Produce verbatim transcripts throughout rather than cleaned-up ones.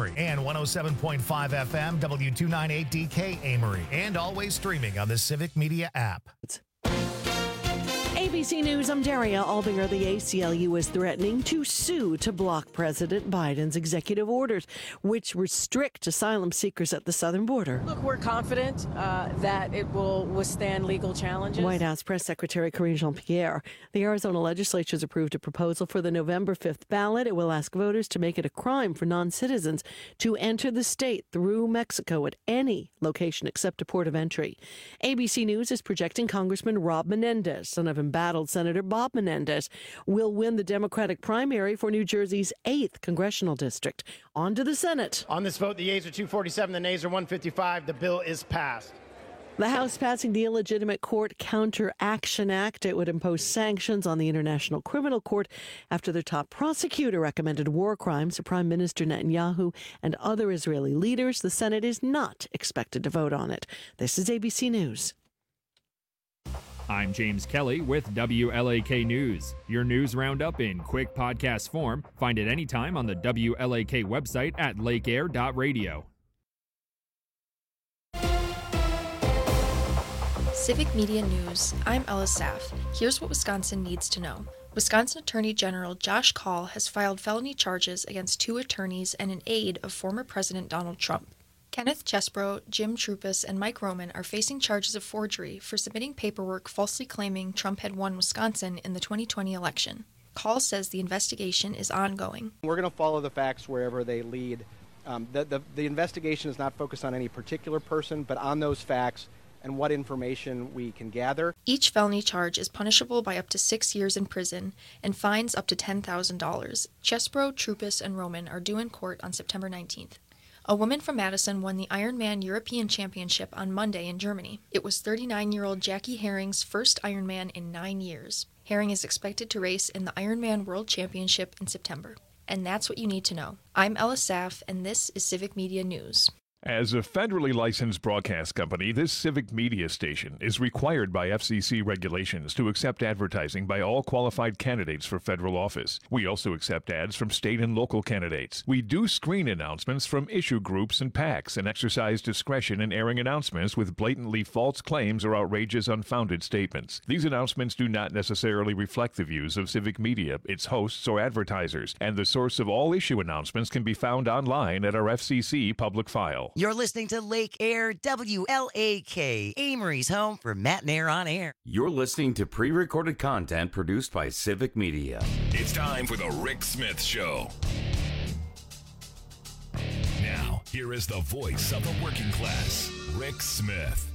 Amory, and one oh seven point five F M, W two ninety-eight D K Amory, and always streaming on the Civic Media app. A B C News, I'm Daria Albinger. The A C L U is threatening to sue to block President Biden's executive orders, which restrict asylum seekers at the southern border. Look, we're confident uh, that it will withstand legal challenges. White House Press Secretary Karine Jean-Pierre. The Arizona legislature has approved a proposal for the November fifth ballot. It will ask voters to make it a crime for non-citizens to enter the state through Mexico at any location except a port of entry. A B C News is projecting Congressman Rob Menendez, son of embattled Senator Bob Menendez, will win the Democratic primary for New Jersey's eighth congressional district. On to the Senate. On this vote, the yeas are two forty-seven, the nays are one fifty-five. The bill is passed. The House passing the Illegitimate Court Counteraction Act. It would impose sanctions on the International Criminal Court after their top prosecutor recommended war crimes to Prime Minister Netanyahu and other Israeli leaders. The Senate is not expected to vote on it. This is A B C News. I'm James Kelly with W L A K News. Your news roundup in quick podcast form. Find it anytime on the W L A K website at lake air dot radio. Civic Media News. I'm Ella Saff. Here's what Wisconsin needs to know. Wisconsin Attorney General Josh Kaul has filed felony charges against two attorneys and an aide of former President Donald Trump. Kenneth Chesbro, Jim Trupus, and Mike Roman are facing charges of forgery for submitting paperwork falsely claiming Trump had won Wisconsin in the twenty twenty election. Kaul says the investigation is ongoing. We're going to follow the facts wherever they lead. Um, the, the, the investigation is not focused on any particular person, but on those facts and what information we can gather. Each felony charge is punishable by up to six years in prison and fines up to ten thousand dollars. Chesbro, Trupus, and Roman are due in court on September nineteenth. A woman from Madison won the Ironman European Championship on Monday in Germany. It was thirty-nine-year-old Jackie Herring's first Ironman in nine years. Herring is expected to race in the Ironman World Championship in September. And that's what you need to know. I'm Ella Saff, and this is Civic Media News. As a federally licensed broadcast company, this Civic Media station is required by F C C regulations to accept advertising by all qualified candidates for federal office. We also accept ads from state and local candidates. We do screen announcements from issue groups and PACs and exercise discretion in airing announcements with blatantly false claims or outrageous unfounded statements. These announcements do not necessarily reflect the views of Civic Media, its hosts, or advertisers, and the source of all issue announcements can be found online at our F C C public file. You're listening to Lake Air, W L A K, Amory's home for Matt and Air on Air. You're listening to pre-recorded content produced by Civic Media. It's time for the Rick Smith Show. Now, here is the voice of the working class, Rick Smith.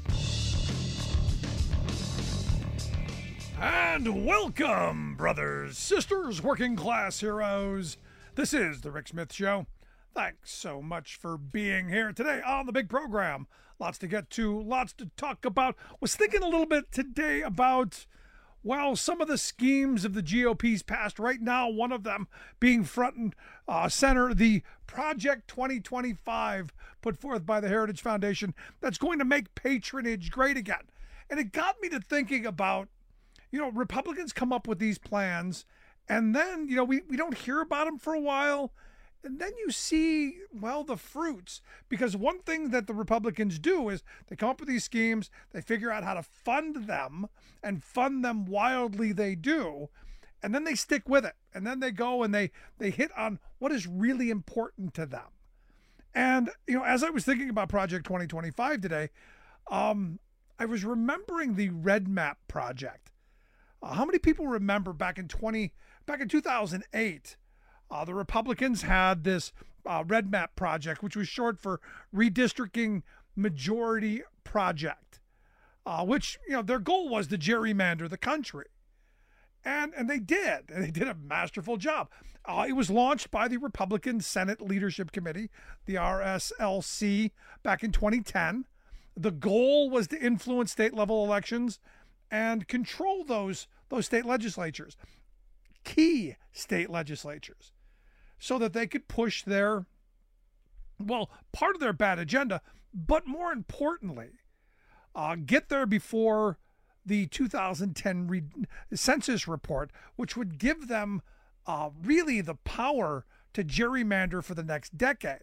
And welcome, brothers, sisters, working class heroes. This is the Rick Smith Show. Thanks so much for being here today on the big program. Lots to get to, lots to talk about. Was thinking a little bit today about, well, some of the schemes of the G O P's past. Right now, one of them being front and uh, center, the Project twenty twenty-five put forth by the Heritage Foundation that's going to make patronage great again. And it got me to thinking about, you know, Republicans come up with these plans, and then, you know, we, we don't hear about them for a while. And then you see, well, the fruits. Because one thing that the Republicans do is they come up with these schemes, they figure out how to fund them, and fund them wildly they do, and then they stick with it. And then they go and they, they hit on what is really important to them. And, you know, as I was thinking about Project twenty twenty-five today, um, I was remembering the Red Map Project. Uh, how many people remember back in twenty back in two thousand eight? Uh, the Republicans had this uh, Red Map Project, which was short for Redistricting Majority Project, uh, which, you know, their goal was to gerrymander the country. And and they did. And they did a masterful job. Uh, it was launched by the Republican Senate Leadership Committee, the R S L C, back in twenty ten. The goal was to influence state-level elections and control those, those state legislatures, key state legislatures, so that they could push their, well, part of their bad agenda, but more importantly, uh, get there before the two thousand ten re- census report, which would give them uh, really the power to gerrymander for the next decade.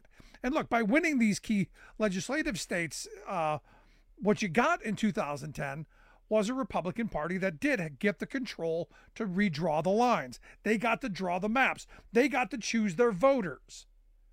And look, by winning these key legislative states, uh, what you got in two thousand ten was a Republican Party that did get the control to redraw the lines. They got to draw the maps. They got to choose their voters.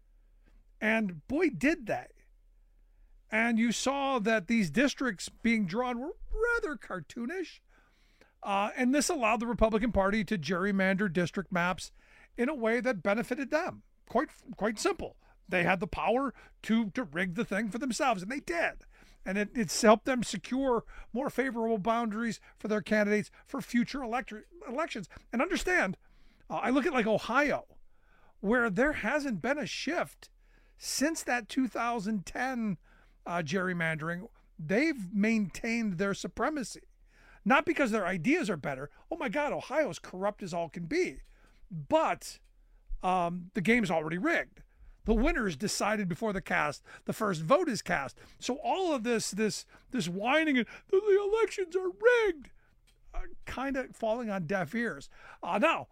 And boy, did they. And you saw that these districts being drawn were rather cartoonish. Uh, and this allowed the Republican Party to gerrymander district maps in a way that benefited them. Quite quite simple. They had the power to, to rig the thing for themselves, and they did. And it, it's helped them secure more favorable boundaries for their candidates for future elect- elections. And understand, uh, I look at like Ohio, where there hasn't been a shift since that two thousand ten uh, gerrymandering. They've maintained their supremacy. Not because their ideas are better. Oh my God, Ohio's corrupt as all can be. But um, the game's already rigged. The winner is decided before the cast, the first vote is cast. So all of this, this, this whining and the, the elections are rigged, uh, kind of falling on deaf ears. Uh, now,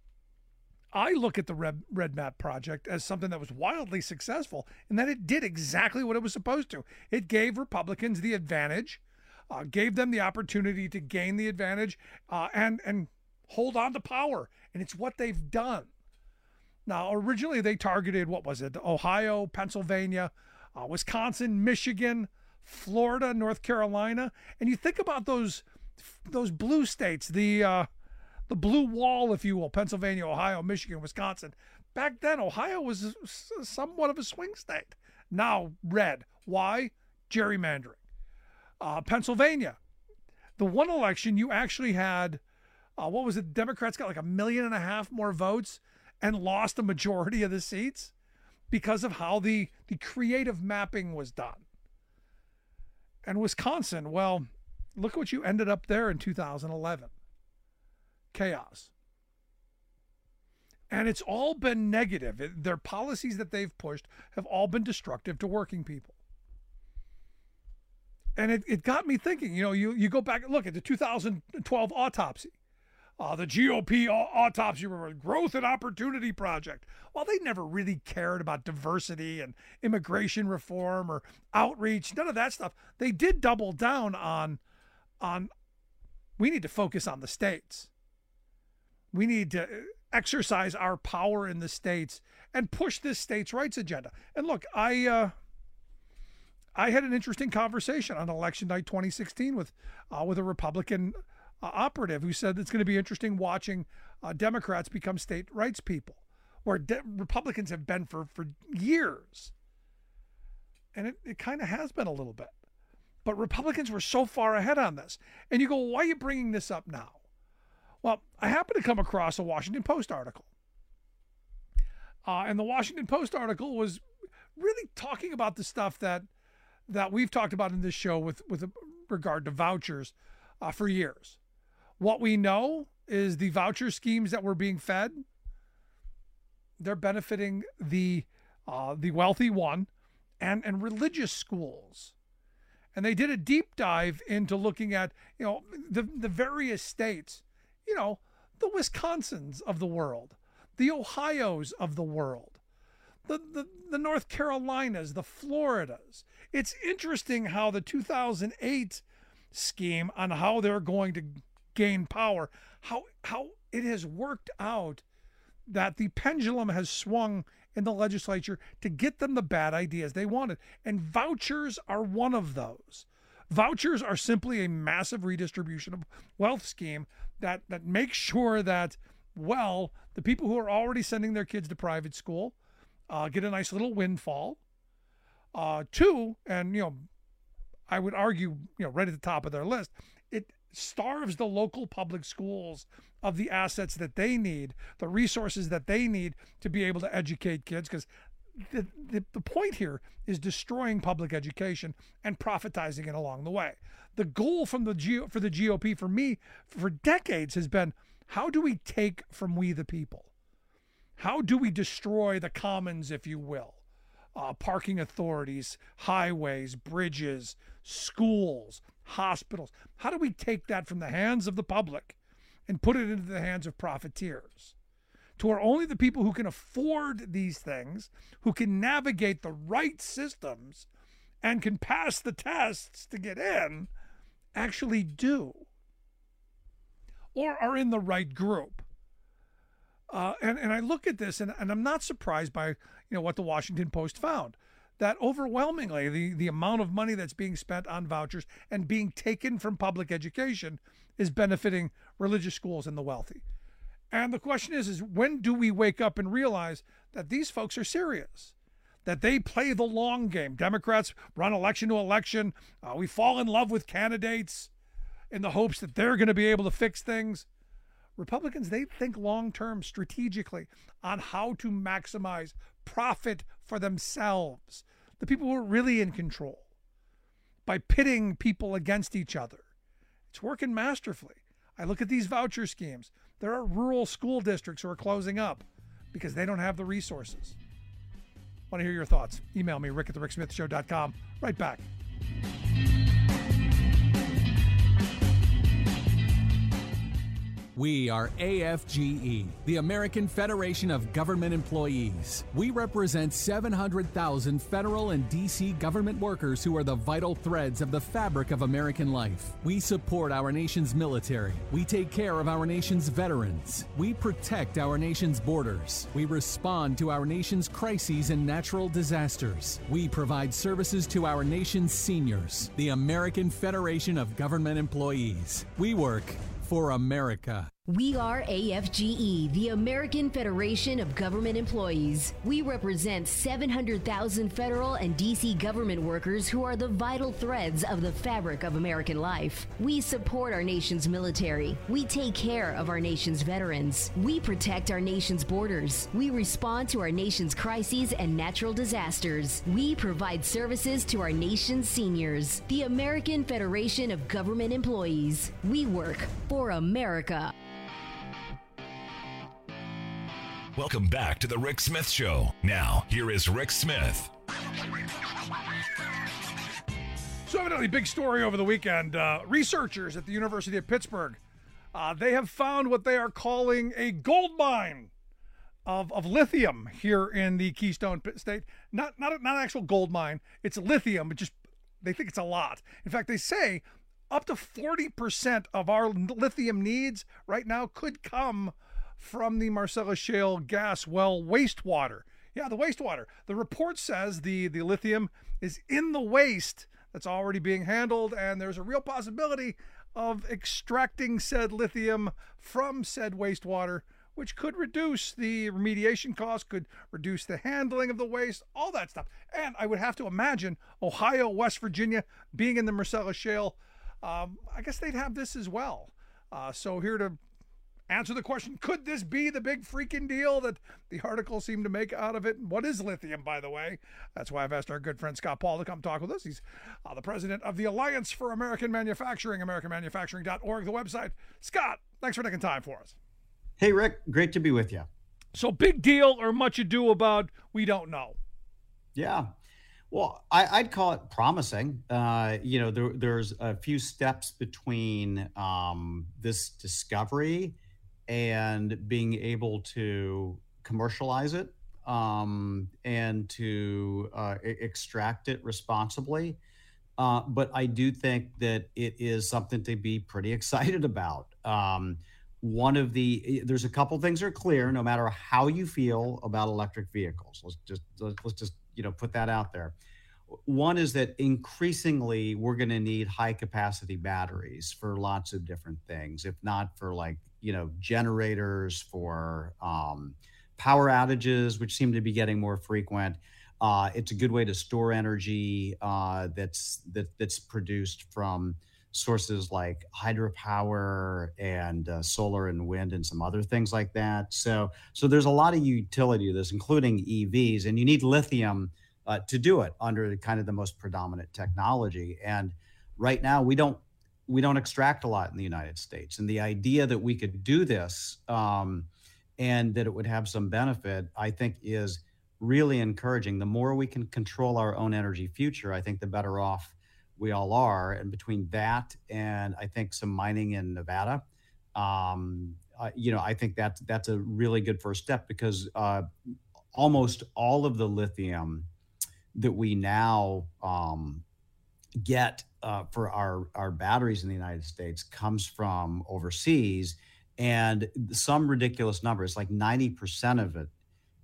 I look at the Red, Red Map Project as something that was wildly successful in that it did exactly what it was supposed to. It gave Republicans the advantage, uh, gave them the opportunity to gain the advantage uh, and, and hold on to power. And it's what they've done. Now, originally they targeted, what was it, Ohio, Pennsylvania, uh, Wisconsin, Michigan, Florida, North Carolina. And you think about those those blue states, the uh, the blue wall, if you will, Pennsylvania, Ohio, Michigan, Wisconsin. Back then, Ohio was somewhat of a swing state. Now, red. Why? Gerrymandering. Uh, Pennsylvania, the one election you actually had, uh, what was it, Democrats got like a million and a half more votes and lost a majority of the seats because of how the, the creative mapping was done. And Wisconsin, well, look what you ended up there in two thousand eleven. Chaos. And it's all been negative. It, their policies that they've pushed have all been destructive to working people. And it, it got me thinking, you know, you, you go back and look at the two thousand twelve autopsy. Uh, the G O P autopsy, Growth and Opportunity Project. Well, they never really cared about diversity and immigration reform or outreach, none of that stuff. They did double down on, on we need to focus on the states. We need to exercise our power in the states and push this states' rights agenda. And look, I uh, I had an interesting conversation on election night twenty sixteen with uh, with a Republican Uh, operative who said it's going to be interesting watching uh, Democrats become state rights people, where de- Republicans have been for, for years. And it, it kind of has been a little bit. But Republicans were so far ahead on this. And you go, why are you bringing this up now? Well, I happened to come across a Washington Post article. Uh, and the Washington Post article was really talking about the stuff that that we've talked about in this show with, with regard to vouchers uh, for years. What we know is the voucher schemes that were being fed, they're benefiting the uh, the wealthy one and, and religious schools. And they did a deep dive into looking at, you know, the, the various states, you know, the Wisconsins of the world, the Ohios of the world, the, the, the North Carolinas, the Floridas. It's interesting how the two thousand eight scheme on how they're going to gain power, how how it has worked out that the pendulum has swung in the legislature to get them the bad ideas they wanted. And vouchers are one of those. Vouchers are simply a massive redistribution of wealth scheme that, that makes sure that, well, the people who are already sending their kids to private school uh, get a nice little windfall. Uh, two, and, you know, I would argue, you know, right at the top of their list, it starves the local public schools of the assets that they need, the resources that they need to be able to educate kids, because the, the, the point here is destroying public education and profitizing it along the way. The goal from the G, for the G O P, for me, for decades has been, how do we take from we the people? How do we destroy the commons, if you will? Uh, parking authorities, highways, bridges, schools, hospitals. How do we take that from the hands of the public and put it into the hands of profiteers to where only the people who can afford these things, who can navigate the right systems and can pass the tests to get in, actually do, or are in the right group. Uh, and, and I look at this, and, and I'm not surprised by, you know, what the Washington Post found, that overwhelmingly the, the amount of money that's being spent on vouchers and being taken from public education is benefiting religious schools and the wealthy. And the question is, is when do we wake up and realize that these folks are serious, that they play the long game? Democrats run election to election. Uh, we fall in love with candidates in the hopes that they're going to be able to fix things. Republicans, they think long-term strategically on how to maximize profit for themselves, the people who are really in control, by pitting people against each other. It's working masterfully. I look at these voucher schemes. There are rural school districts who are closing up because they don't have the resources. Want to hear your thoughts? Email me, rick at the rick smith show dot com. Right back. We are A F G E, the American Federation of Government Employees. We represent seven hundred thousand federal and D C government workers who are the vital threads of the fabric of American life. We support our nation's military. We take care of our nation's veterans. We protect our nation's borders. We respond to our nation's crises and natural disasters. We provide services to our nation's seniors. The American Federation of Government Employees. We work for America. We are A F G E, the American Federation of Government Employees. We represent seven hundred thousand federal and D C government workers who are the vital threads of the fabric of American life. We support our nation's military. We take care of our nation's veterans. We protect our nation's borders. We respond to our nation's crises and natural disasters. We provide services to our nation's seniors. The American Federation of Government Employees. We work for America. Welcome back to the Rick Smith Show. Now, here is Rick Smith. So evidently, big story over the weekend. Uh, researchers at the University of Pittsburgh, uh, they have found what they are calling a gold mine of, of lithium here in the Keystone State. Not not not an actual gold mine. It's lithium. It just they think it's a lot. In fact, they say up to forty percent of our lithium needs right now could come from the Marcellus Shale gas well wastewater. Yeah, the wastewater. The report says the, the lithium is in the waste that's already being handled, and there's a real possibility of extracting said lithium from said wastewater, which could reduce the remediation costs, could reduce the handling of the waste, all that stuff. And I would have to imagine Ohio, West Virginia, being in the Marcellus Shale, um, I guess they'd have this as well. Uh, so here to answer the question, could this be the big freaking deal that the article seemed to make out of it? What is lithium, by the way? That's why I've asked our good friend Scott Paul to come talk with us. He's uh, the president of the Alliance for American Manufacturing, american manufacturing dot org, the website. Scott, thanks for taking time for us. Hey, Rick, great to be with you. So big deal or much ado about, we don't know? Yeah. Well, I, I'd call it promising. Uh, you know, there, there's a few steps between um, this discovery and being able to commercialize it um, and to uh, e- extract it responsibly. Uh, but I do think that it is something to be pretty excited about. Um, one of the, there's a couple things that are clear, no matter how you feel about electric vehicles. Let's just, let's just, you know, put that out there. One is that increasingly we're going to need high capacity batteries for lots of different things, if not for like, you know, generators, for um, power outages, which seem to be getting more frequent. Uh, it's a good way to store energy uh, that's that, that's produced from sources like hydropower and uh, solar and wind and some other things like that. So, so there's a lot of utility to this, including E Vs, and you need lithium uh, to do it under kind of the most predominant technology. And right now, we don't we don't extract a lot in the United States. And the idea that we could do this um, and that it would have some benefit, I think, is really encouraging. The more we can control our own energy future, I think the better off we all are. And between that and I think some mining in Nevada, um, uh, you know, I think that's that's a really good first step because uh, almost all of the lithium that we now um, get uh, for our, our batteries in the United States comes from overseas, and some ridiculous numbers, like ninety percent of it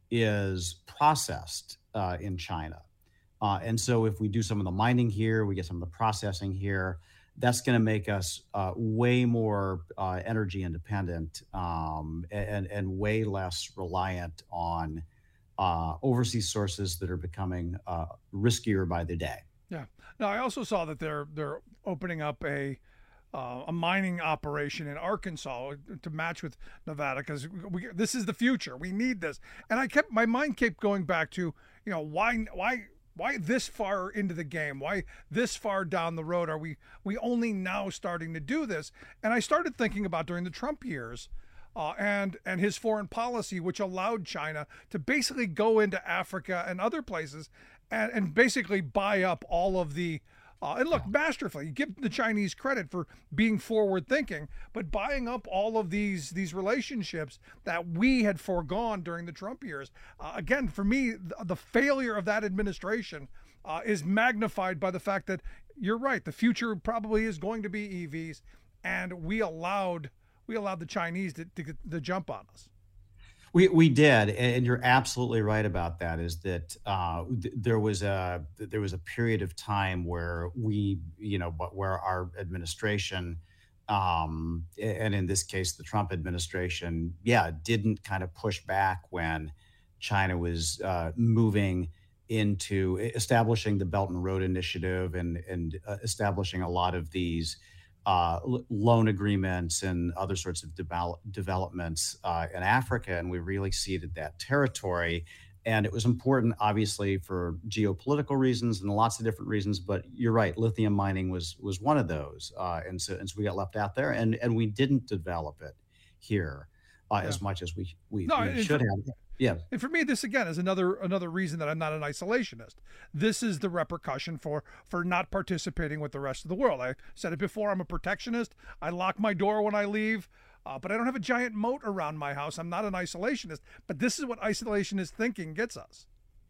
is processed uh, in China. Uh, and so if we do some of the mining here, we get some of the processing here, that's going to make us uh, way more uh, energy independent um, and, and way less reliant on uh, overseas sources that are becoming uh, riskier by the day. Yeah. Now, I also saw that they're they're opening up a uh, a mining operation in Arkansas to match with Nevada because we, this is the future. We need this. And I kept my mind kept going back to, you know, why why why this far into the game? Why this far down the road are we we only now starting to do this? And I started thinking about during the Trump years. Uh, and and his foreign policy, which allowed China to basically go into Africa and other places and, and basically buy up all of the, uh, and look, masterfully, you give the Chinese credit for being forward thinking, but buying up all of these these relationships that we had foregone during the Trump years. Uh, again, for me, the, the failure of that administration uh, is magnified by the fact that you're right, the future probably is going to be E Vs, and we allowed we allowed the Chinese to, to, to jump on us. We we did, and you're absolutely right about that. Is that uh, th- there was a there was a period of time where we, you know, but where our administration, um, and in this case the Trump administration, yeah, didn't kind of push back when China was uh, moving into establishing the Belt and Road Initiative and and uh, establishing a lot of these uh, l- loan agreements and other sorts of develop, developments uh, in Africa, and we really ceded that territory. And it was important, obviously, for geopolitical reasons and lots of different reasons. But you're right, lithium mining was was one of those, uh, and so and so we got left out there, and and we didn't develop it here uh, yeah. as much as we we, no, we should have. Yeah. And for me, this again is another another reason that I'm not an isolationist. This is the repercussion for for not participating with the rest of the world. I said it before, I'm a protectionist. I lock my door when I leave, uh, but I don't have a giant moat around my house. I'm not an isolationist. But this is what isolationist thinking gets us.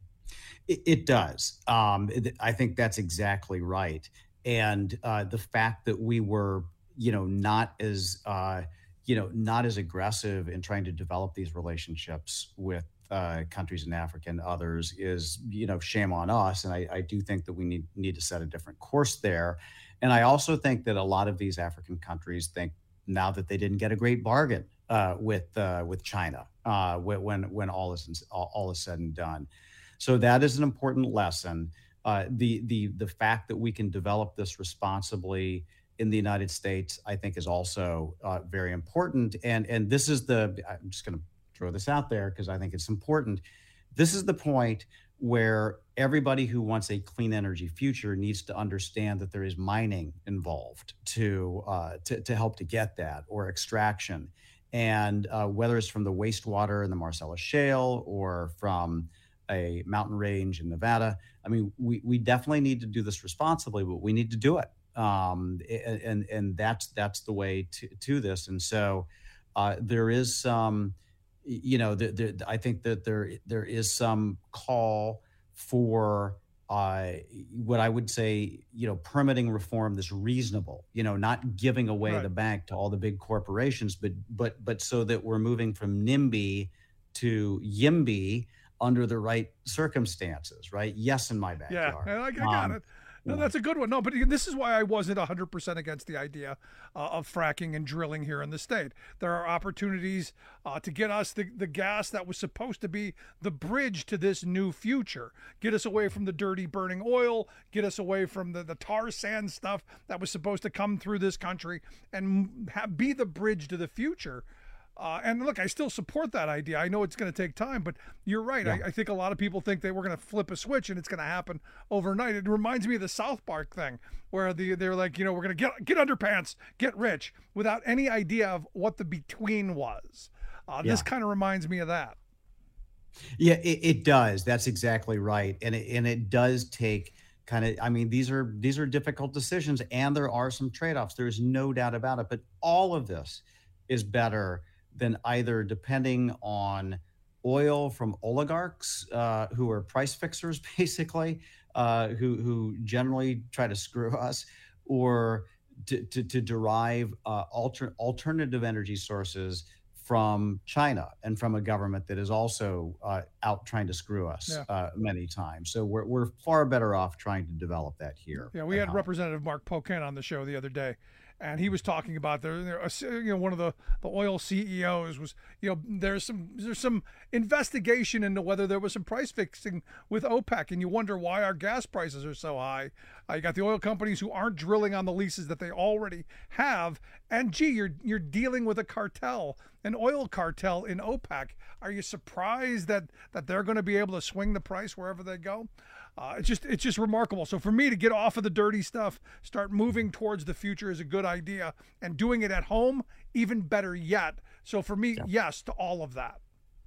It, it does. Um, it, I think that's exactly right. And uh, the fact that we were, you know, not as uh, you know, not as aggressive in trying to develop these relationships with uh, countries in Africa and others is, you know, shame on us. And I, I do think that we need need to set a different course there. And I also think that a lot of these African countries think now that they didn't get a great bargain uh, with uh, with China uh, when when all is all, all is said and done. So that is an important lesson. Uh, the the the fact that we can develop this responsibly in the United States, I think, is also uh, very important. And and this is the, I'm just going to throw this out there because I think it's important. This is the point where everybody who wants a clean energy future needs to understand that there is mining involved to uh, to, to help to get that, or extraction. And uh, whether it's from the wastewater in the Marcellus Shale or from a mountain range in Nevada, I mean, we, we definitely need to do this responsibly, but we need to do it. Um, and, and that's, that's the way to, to this. And so, uh, there is some, you know, the, the, I think that there, there is some call for, uh, what I would say, you know, permitting reform that's reasonable, you know, not giving away right. the bank to all the big corporations, but, but, but so that we're moving from NIMBY to YIMBY under the right circumstances, right? Yes, in my backyard. Yeah, I, I got um, it. No, that's a good one. No, but this is why I wasn't one hundred percent against the idea uh, of fracking and drilling here in the state. There are opportunities uh, to get us the, the gas that was supposed to be the bridge to this new future. Get us away from the dirty burning oil, get us away from the, the tar sand stuff that was supposed to come through this country and have, be the bridge to the future. Uh, and look, I still support that idea. I know it's going to take time, but you're right. Yeah. I, I think a lot of people think they were going to flip a switch and it's going to happen overnight. It reminds me of the South Park thing where the, they're like, you know, we're going to get get underpants, get rich, without any idea of what the between was. Uh, yeah. This kind of reminds me of that. Yeah, it, it does. That's exactly right. And it, and it does take kind of, I mean, these are these are difficult decisions and there are some trade-offs. There is no doubt about it. But all of this is better than either depending on oil from oligarchs uh, who are price fixers, basically, uh, who who generally try to screw us, or to to, to derive uh, alter, alternative energy sources from China and from a government that is also uh, out trying to screw us Yeah. uh, many times. So we're we're far better off trying to develop that here. Yeah, we at had home. Representative Mark Pocan on the show the other day, and he was talking about there. there you know, one of the, the oil C E Os was, you know, there's some there's some investigation into whether there was some price fixing with OPEC, and you wonder why our gas prices are so high. Uh, you got the oil companies who aren't drilling on the leases that they already have, and gee, you're you're dealing with a cartel, an oil cartel in OPEC. Are you surprised that that they're going to be able to swing the price wherever they go? Uh, it's just it's just remarkable. So for me to get off of the dirty stuff, start moving towards the future is a good idea, and doing it at home even better yet. So for me, yes to all of that.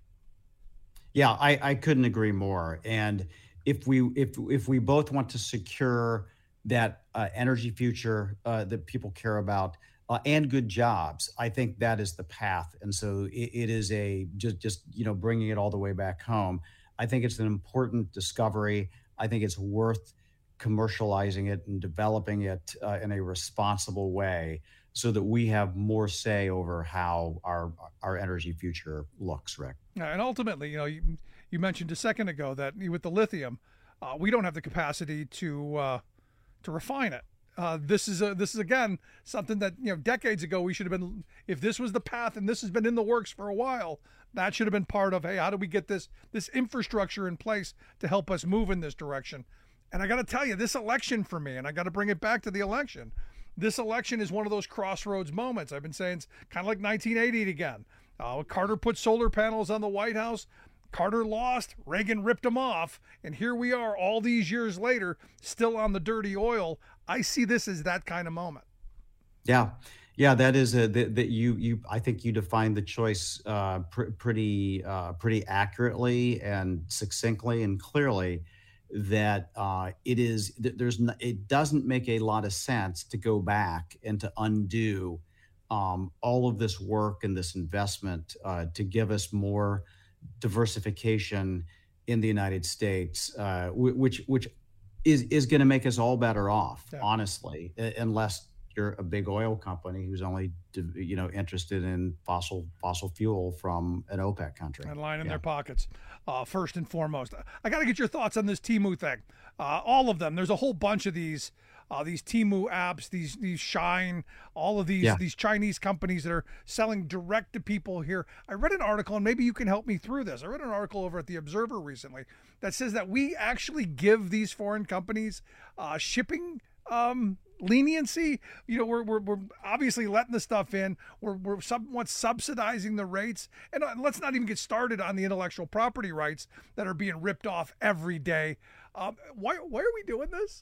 Yeah, I, I couldn't agree more. And if we if if we both want to secure that uh, energy future uh, that people care about uh, and good jobs, I think that is the path. And so it, it is a just just you know bringing it all the way back home. I think it's an important discovery. I think it's worth commercializing it and developing it uh, in a responsible way, so that we have more say over how our our energy future looks, Rick. Yeah, and ultimately, you know, you, you mentioned a second ago that with the lithium, uh, we don't have the capacity to uh, to refine it. Uh, this is a, this is again something that, you know, decades ago we should have been. If this was the path, and this has been in the works for a while, that should have been part of. Hey, how do we get this this infrastructure in place to help us move in this direction? And I got to tell you, this election for me, and I got to bring it back to the election. This election is one of those crossroads moments. I've been saying it's kind of like nineteen eighty again. Uh, Carter put solar panels on the White House. Carter lost. Reagan ripped them off. And here we are all these years later, still on the dirty oil. I see this as that kind of moment. Yeah. Yeah, that is a that, that you you I think you defined the choice uh, pr- pretty uh, pretty accurately and succinctly and clearly. That uh, it is there's n- it doesn't make a lot of sense to go back and to undo um, all of this work and this investment uh, to give us more diversification in the United States, uh, wh- which which is is going to make us all better off, Yeah. honestly, uh, unless you're a big oil company who's only you know interested in fossil fossil fuel from an OPEC country And line in Yeah. their pockets, uh, first and foremost. I got to get your thoughts on this Temu thing. Uh, all of them. There's a whole bunch of these, uh, these Temu apps, these these Shine, all of these Yeah. these Chinese companies that are selling direct to people here. I read an article, and maybe you can help me through this. I read an article over at the Observer recently that says that we actually give these foreign companies uh, shipping um, leniency. You know, we're, we're, we're obviously letting the stuff in. We're, we're somewhat subsidizing the rates. And uh, let's not even get started on the intellectual property rights that are being ripped off every day. Um, why, why are we doing this?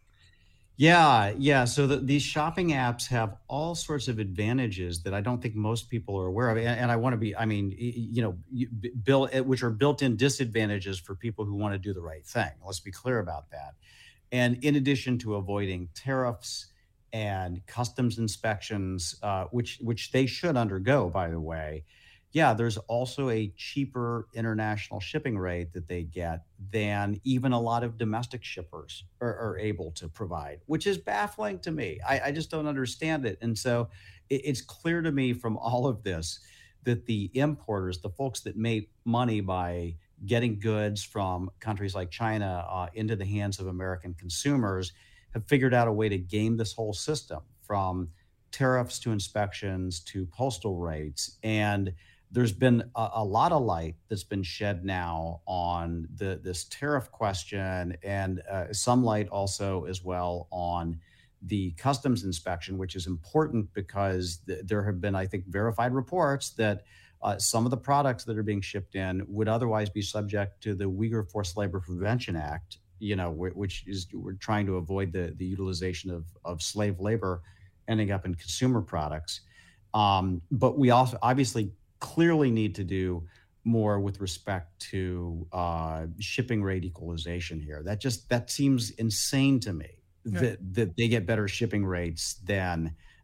Yeah, yeah. So the, these shopping apps have all sorts of advantages that I don't think most people are aware of. And, and I want to be, I mean, y- you know, you- b- built, which are built-in disadvantages for people who want to do the right thing. Let's be clear about that. And in addition to avoiding tariffs and customs inspections, uh, which which they should undergo, by the way, yeah, there's also a cheaper international shipping rate that they get than even a lot of domestic shippers are, are able to provide, which is baffling to me. I, I just don't understand it. And so it, it's clear to me from all of this that the importers, the folks that make money by getting goods from countries like China uh, into the hands of American consumers, have figured out a way to game this whole system, from tariffs to inspections to postal rates. And there's been a, a lot of light that's been shed now on the this tariff question, and uh, some light also as well on the customs inspection, which is important because th- there have been, I think, verified reports that uh, some of the products that are being shipped in would otherwise be subject to the Uyghur Forced Labor Prevention Act, you know, wh- which is we're trying to avoid the, the utilization of, of slave labor ending up in consumer products. Um, but we also obviously clearly need to do more with respect to uh, shipping rate equalization here. That just, that seems insane to me. Yeah. That, that they get better shipping rates than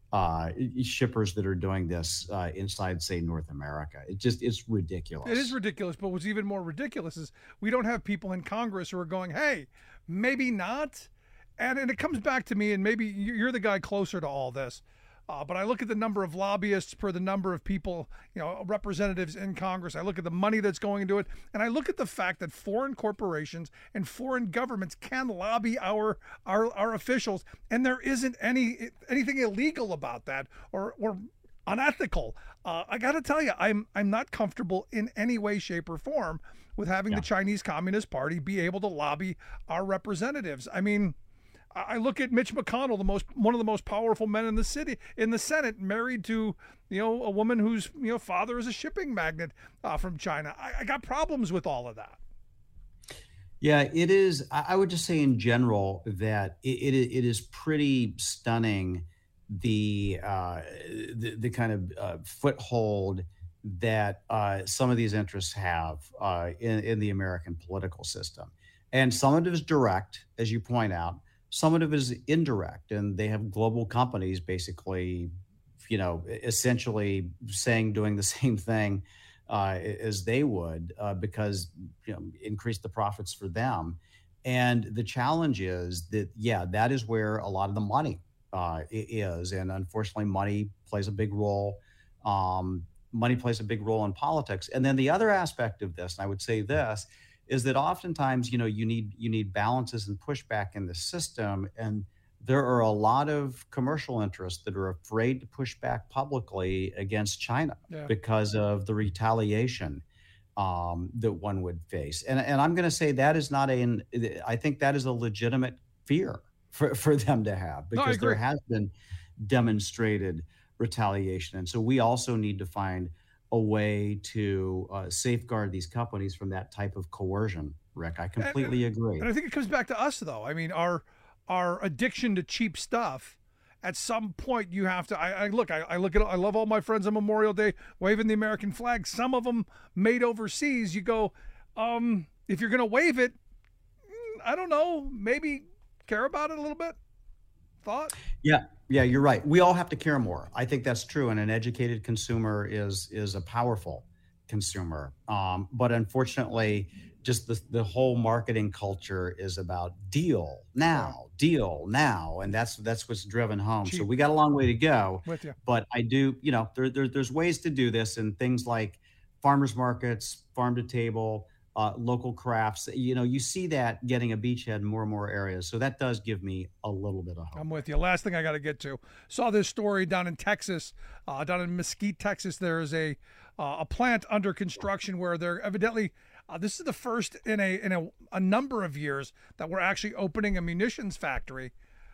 uh, shippers that are doing this uh, inside, say, North America. It just it's ridiculous. It is ridiculous. But what's even more ridiculous is we don't have people in Congress who are going, hey, maybe not. And, and it comes back to me, and maybe you're the guy closer to all this. Uh, but I look at the number of lobbyists per the number of people, you know, representatives in Congress. I look at the money that's going into it. And I look at the fact that foreign corporations and foreign governments can lobby our our, our officials. And there isn't any anything illegal about that or, or unethical. Uh, I got to tell you, I'm I'm not comfortable in any way, shape, or form with having yeah. the Chinese Communist Party be able to lobby our representatives. I mean, I look at Mitch McConnell, the most one of the most powerful men in the city, in the Senate, married to, you know, a woman whose, you know, father is a shipping magnate uh, from China. I, I got problems with all of that. Yeah, it is. I would just say in general that it it, it is pretty stunning the uh, the, the kind of uh, foothold that uh, some of these interests have uh, in, in the American political system, and some of it is direct, as you point out. Some of it is indirect, and they have global companies basically, you know, essentially saying, doing the same thing uh, as they would uh, because, you know, increase the profits for them. And the challenge is that, yeah, that is where a lot of the money uh, is. And unfortunately, money plays a big role. Um, money plays a big role in politics. And then the other aspect of this, and I would say this, is that oftentimes, you know, you need you need balances and pushback in the system. And there are a lot of commercial interests that are afraid to push back publicly against China yeah. because of the retaliation um, that one would face. And, and I'm going to say that is not a, I think that is a legitimate fear for, for them to have, because no, there has been demonstrated retaliation. And so we also need to find a way to uh, safeguard these companies from that type of coercion, Rick. I completely and, agree. And I think it comes back to us, though. I mean, our our addiction to cheap stuff, at some point you have to, I, I look, I, I look at, I love all my friends on Memorial Day waving the American flag. Some of them made overseas. You go, um, if you're going to wave it, I don't know, maybe care about it a little bit. Thought? Yeah, yeah, you're right. We all have to care more. I think that's true. And an educated consumer is is a powerful consumer. Um, but unfortunately, just the, the whole marketing culture is about deal now, deal now. And that's that's what's driven home. Cheap. So we got a long way to go. With you. But I do, you know, there, there there's ways to do this, and things like farmers markets, farm to table, Uh, local crafts, you know, you see that getting a beachhead in more and more areas. So that does give me a little bit of hope. I'm with you. Last thing I got to get to. Saw this story down in Texas, uh, down in Mesquite, Texas. There is a uh, a plant under construction where they're evidently, uh, this is the first in a in a, a number of years that we're actually opening a munitions factory.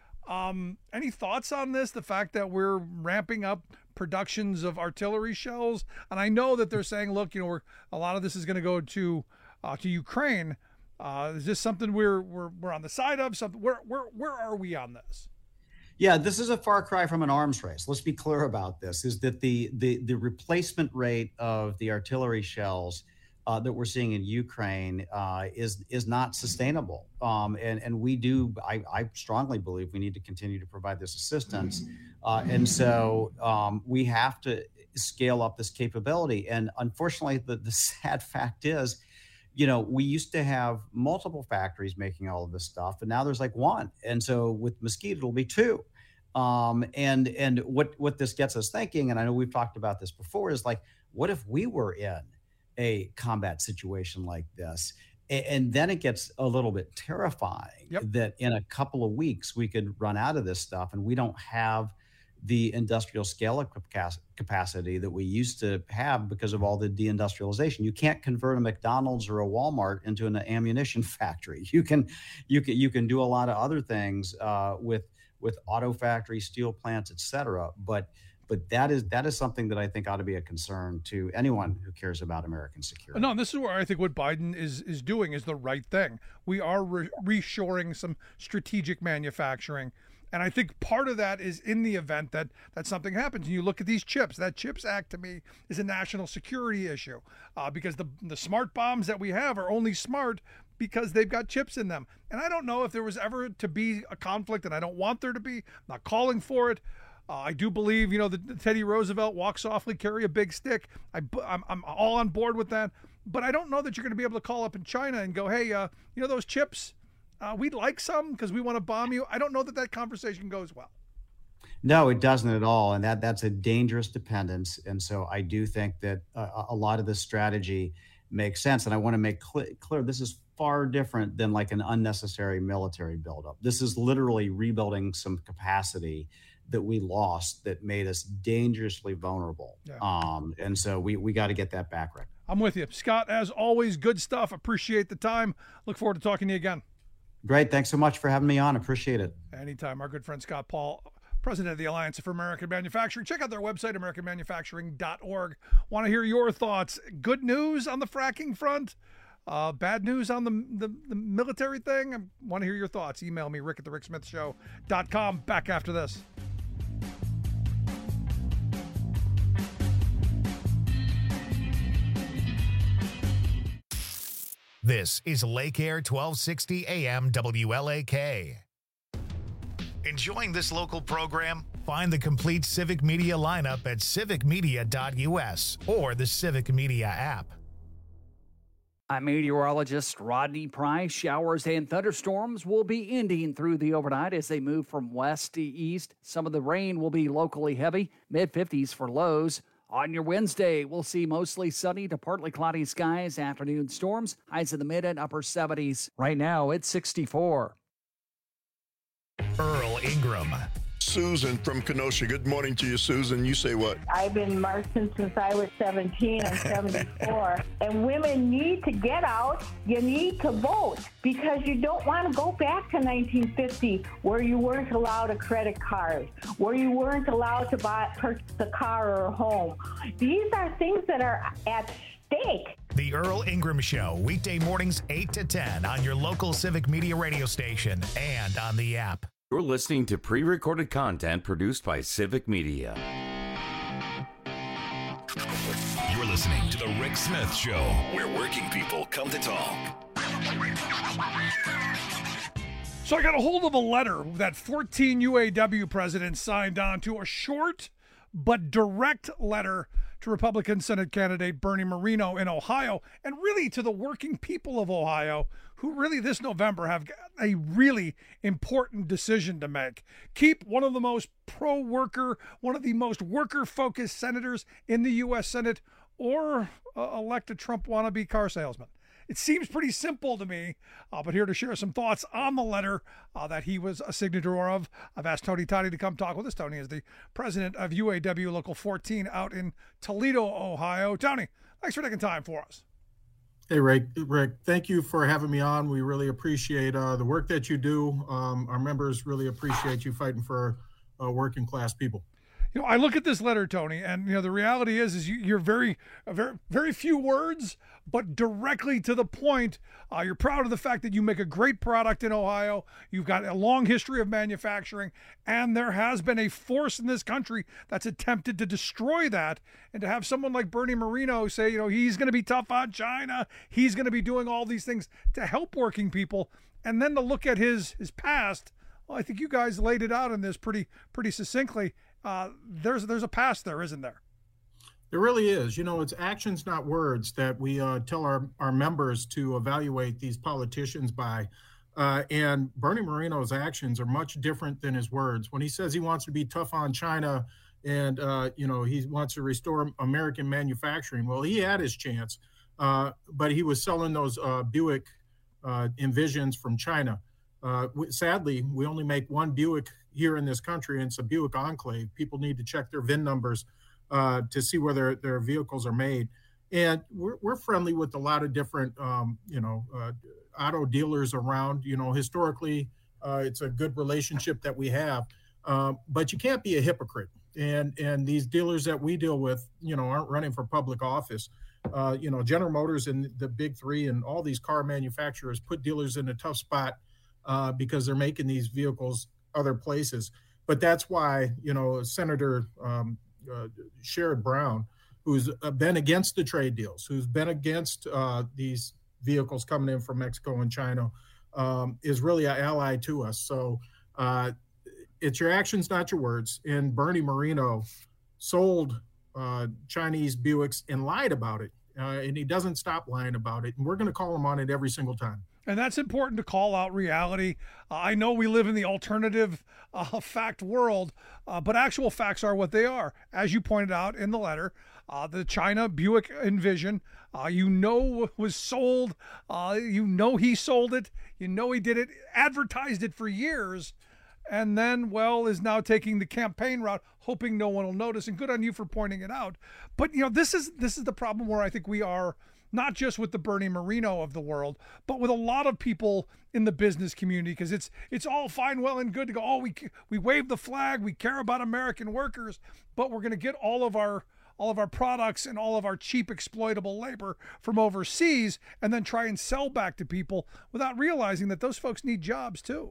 Um, any thoughts on this? The fact that we're ramping up productions of artillery shells, and I know that they're saying, look, you know, we're a lot of this is going to go to Uh, to Ukraine. Uh, is this something we're we're we're on the side of? Something where where where are we on this? Yeah, this is a far cry from an arms race. Let's be clear about this. Is that the the the replacement rate of the artillery shells uh, that we're seeing in Ukraine uh, is is not sustainable. Um, and and we do. I, I strongly believe we need to continue to provide this assistance. Uh, and so um, we have to scale up this capability. And unfortunately, the the sad fact is, you know, we used to have multiple factories making all of this stuff, and now there's like one. And so with Mesquite, it'll be two. Um, and and what what this gets us thinking, and I know we've talked about this before, is like, what if we were in a combat situation like this? And, and then it gets a little bit terrifying yep. that in a couple of weeks we could run out of this stuff, and we don't have the industrial scale of capacity that we used to have because of all the deindustrialization. You can't convert a McDonald's or a Walmart into an ammunition factory. You can, you can, you can do a lot of other things uh, with with auto factories, steel plants, et cetera. But but that is that is something that I think ought to be a concern to anyone who cares about American security. No, and this is where I think what Biden is is doing is the right thing. We are re- reshoring some strategic manufacturing. And I think part of that is in the event that, that something happens. And you look at these chips. That CHIPS Act, to me, is a national security issue uh, because the the smart bombs that we have are only smart because they've got chips in them. And I don't know if there was ever to be a conflict, and I don't want there to be. I'm not calling for it. Uh, I do believe, you know, that Teddy Roosevelt walk softly, carry a big stick. I, I'm, I'm all on board with that. But I don't know that you're going to be able to call up in China and go, hey, uh, you know those chips? Uh, we'd like some because we want to bomb you. I don't know that that conversation goes well. No, it doesn't at all. And that that's a dangerous dependence. And so I do think that uh, a lot of this strategy makes sense. And I want to make cl- clear this is far different than like an unnecessary military buildup. This is literally rebuilding some capacity that we lost that made us dangerously vulnerable. Yeah. Um, and so we, we got to get that back right. I'm with you. Scott, as always, good stuff. Appreciate the time. Look forward to talking to you again. Great. Thanks so much for having me on. Appreciate it. Anytime. Our good friend Scott Paul, president of the Alliance for American Manufacturing. Check out their website, american manufacturing dot org. Want to hear your thoughts. Good news on the fracking front? Uh, bad news on the, the, the military thing? I want to hear your thoughts. Email me, rick at the rick smith show dot com. Back after this. This is Lake Air twelve sixty A M W L A K. Enjoying this local program? Find the complete Civic Media lineup at civic media dot U S or the Civic Media app. I'm meteorologist Rodney Price. Showers and thunderstorms will be ending through the overnight as they move from west to east. Some of the rain will be locally heavy, mid fifties for lows. On your Wednesday, we'll see mostly sunny to partly cloudy skies, afternoon storms, highs in the mid and upper seventies. Right now, it's sixty-four. Earl Ingram. Susan from Kenosha. Good morning to you, Susan. You say what? I've been marching since I was seventeen. I'm seventy-four. And women need to get out. You need to vote because you don't want to go back to nineteen fifty where you weren't allowed a credit card, where you weren't allowed to buy purchase a car or a home. These are things that are at stake. The Earl Ingram Show, weekday mornings eight to ten on your local Civic Media radio station and on the app. You're listening to pre-recorded content produced by Civic Media. You're listening to The Rick Smith Show, where working people come to talk. So I got a hold of a letter that fourteen U A W presidents signed on to, a short but direct letter to Republican Senate candidate Bernie Moreno in Ohio, and really to the working people of Ohio, who really this November have got a really important decision to make. Keep one of the most pro-worker, one of the most worker-focused senators in the U S Senate, or uh, elect a Trump wannabe car salesman. It seems pretty simple to me, uh, but here to share some thoughts on the letter uh, that he was a signator of, I've asked Tony Toddy to come talk with us. Tony is the president of U A W Local fourteen out in Toledo, Ohio. Tony, thanks for taking time for us. Hey, Rick. Rick, thank you for having me on. We really appreciate uh, the work that you do. Um, our members really appreciate you fighting for uh, working class people. You know, I look at this letter, Tony, and you know the reality is, is you, you're very, very, very few words, but directly to the point. Uh, you're proud of the fact that you make a great product in Ohio. You've got a long history of manufacturing, and there has been a force in this country that's attempted to destroy that. And to have someone like Bernie Moreno say, you know, he's going to be tough on China, he's going to be doing all these things to help working people, and then to look at his his past. Well, I think you guys laid it out in this pretty pretty succinctly. Uh, there's there's a past there, isn't there? There really is. You know, it's actions, not words, that we uh, tell our, our members to evaluate these politicians by. Uh, and Bernie Moreno's actions are much different than his words. When he says he wants to be tough on China and, uh, you know, he wants to restore American manufacturing, well, he had his chance, uh, but he was selling those uh, Buick uh, Envisions from China. Uh, sadly, we only make one Buick here in this country, and it's a Buick Enclave. People need to check their V I N numbers uh, to see where their, their vehicles are made. And we're, we're friendly with a lot of different, um, you know, uh, auto dealers around. You know, historically, uh, it's a good relationship that we have. Um, but you can't be a hypocrite. And and these dealers that we deal with, you know, aren't running for public office. Uh, you know, General Motors and the big three and all these car manufacturers put dealers in a tough spot uh, because they're making these vehicles other places. But that's why, you know, Senator um, uh, Sherrod Brown, who's been against the trade deals, who's been against uh, these vehicles coming in from Mexico and China, um, is really an ally to us. So uh, it's your actions, not your words. And Bernie Moreno sold uh, Chinese Buicks and lied about it. Uh, and he doesn't stop lying about it. And we're going to call him on it every single time. And that's important to call out reality. Uh, I know we live in the alternative uh, fact world, uh, but actual facts are what they are. As you pointed out in the letter, uh, the China Buick Envision, uh, you know, was sold. Uh, you know he sold it. You know he did it, advertised it for years, and then, well, is now taking the campaign route, hoping no one will notice. And good on you for pointing it out. But, you know, this is this is the problem where I think we are, not just with the Bernie Moreno of the world, but with a lot of people in the business community, because it's it's all fine, well, and good to go, oh, we we wave the flag, we care about American workers, but we're going to get all of our all of our products and all of our cheap exploitable labor from overseas and then try and sell back to people without realizing that those folks need jobs too.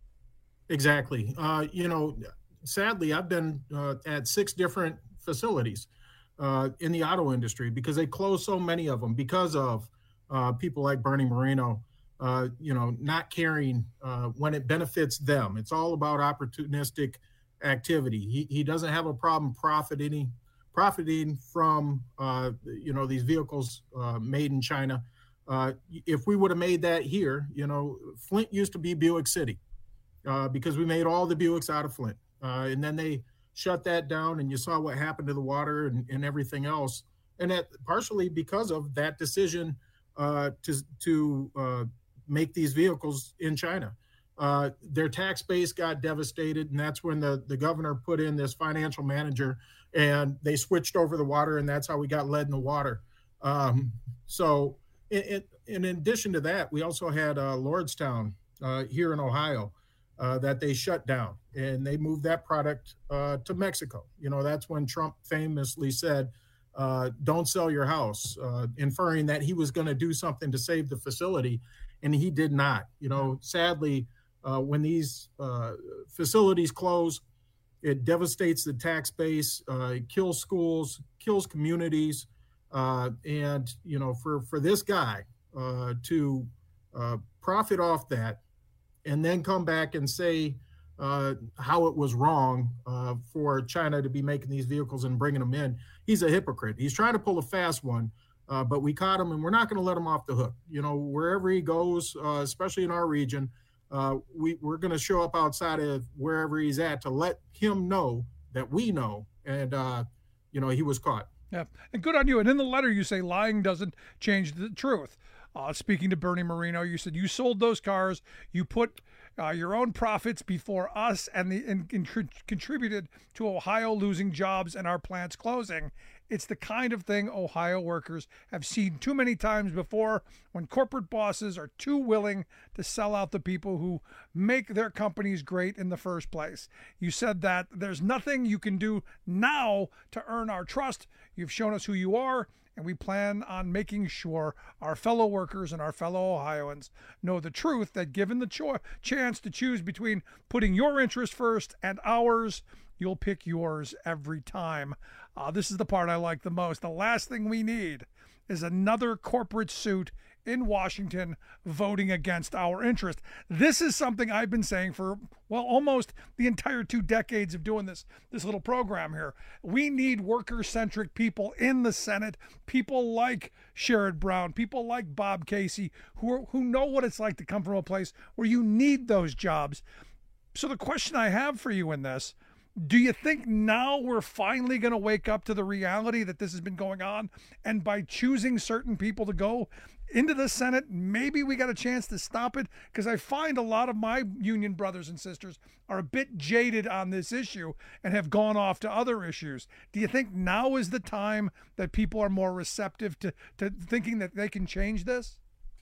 Exactly. Uh, you know, sadly, I've been uh, at six different facilities uh, in the auto industry because they closed so many of them because of uh, people like Bernie Moreno, uh, you know, not caring uh, when it benefits them. It's all about opportunistic activity. He, he doesn't have a problem profiting profiting from, uh, you know, these vehicles uh, made in China. Uh, if we would have made that here, you know, Flint used to be Buick City. Uh, because we made all the Buicks out of Flint. Uh, and then they shut that down, and you saw what happened to the water and, and everything else. And that partially because of that decision uh, to, to uh, make these vehicles in China. Uh, their tax base got devastated, and that's when the, the governor put in this financial manager, and they switched over the water, and that's how we got lead in the water. Um, so it, it, in addition to that, we also had uh, Lordstown uh, here in Ohio. Uh, that they shut down, and they moved that product uh, to Mexico. You know, that's when Trump famously said, uh, don't sell your house, uh, inferring that he was going to do something to save the facility, and he did not. You know, sadly, uh, when these uh, facilities close, it devastates the tax base, uh, it kills schools, kills communities, uh, and, you know, for, for this guy uh, to uh, profit off that, and then come back and say uh, how it was wrong uh, for China to be making these vehicles and bringing them in. He's a hypocrite. He's trying to pull a fast one, uh, but we caught him, and we're not going to let him off the hook. You know, wherever he goes, uh, especially in our region, uh, we, we're going to show up outside of wherever he's at to let him know that we know, and, uh, you know, he was caught. Yeah, and good on you. And in the letter, you say lying doesn't change the truth. Uh, speaking to Bernie Moreno, you said you sold those cars, you put uh, your own profits before us, and, the, and, and contributed to Ohio losing jobs and our plants closing. It's the kind of thing Ohio workers have seen too many times before, when corporate bosses are too willing to sell out the people who make their companies great in the first place. You said that there's nothing you can do now to earn our trust. You've shown us who you are, and we plan on making sure our fellow workers and our fellow Ohioans know the truth, that given the cho- chance to choose between putting your interest first and ours, you'll pick yours every time. Uh, this is the part I like the most. The last thing we need is another corporate suit in Washington voting against our interest. This is something I've been saying for, well, almost the entire two decades of doing this, this little program here. We need worker-centric people in the Senate, people like Sherrod Brown, people like Bob Casey, who are, who know what it's like to come from a place where you need those jobs. So the question I have for you in this, do you think now we're finally going to wake up to the reality that this has been going on, and by choosing certain people to go into the Senate, maybe we got a chance to stop it? Because I find a lot of my union brothers and sisters are a bit jaded on this issue and have gone off to other issues. Do you think now is the time that people are more receptive to, to thinking that they can change this?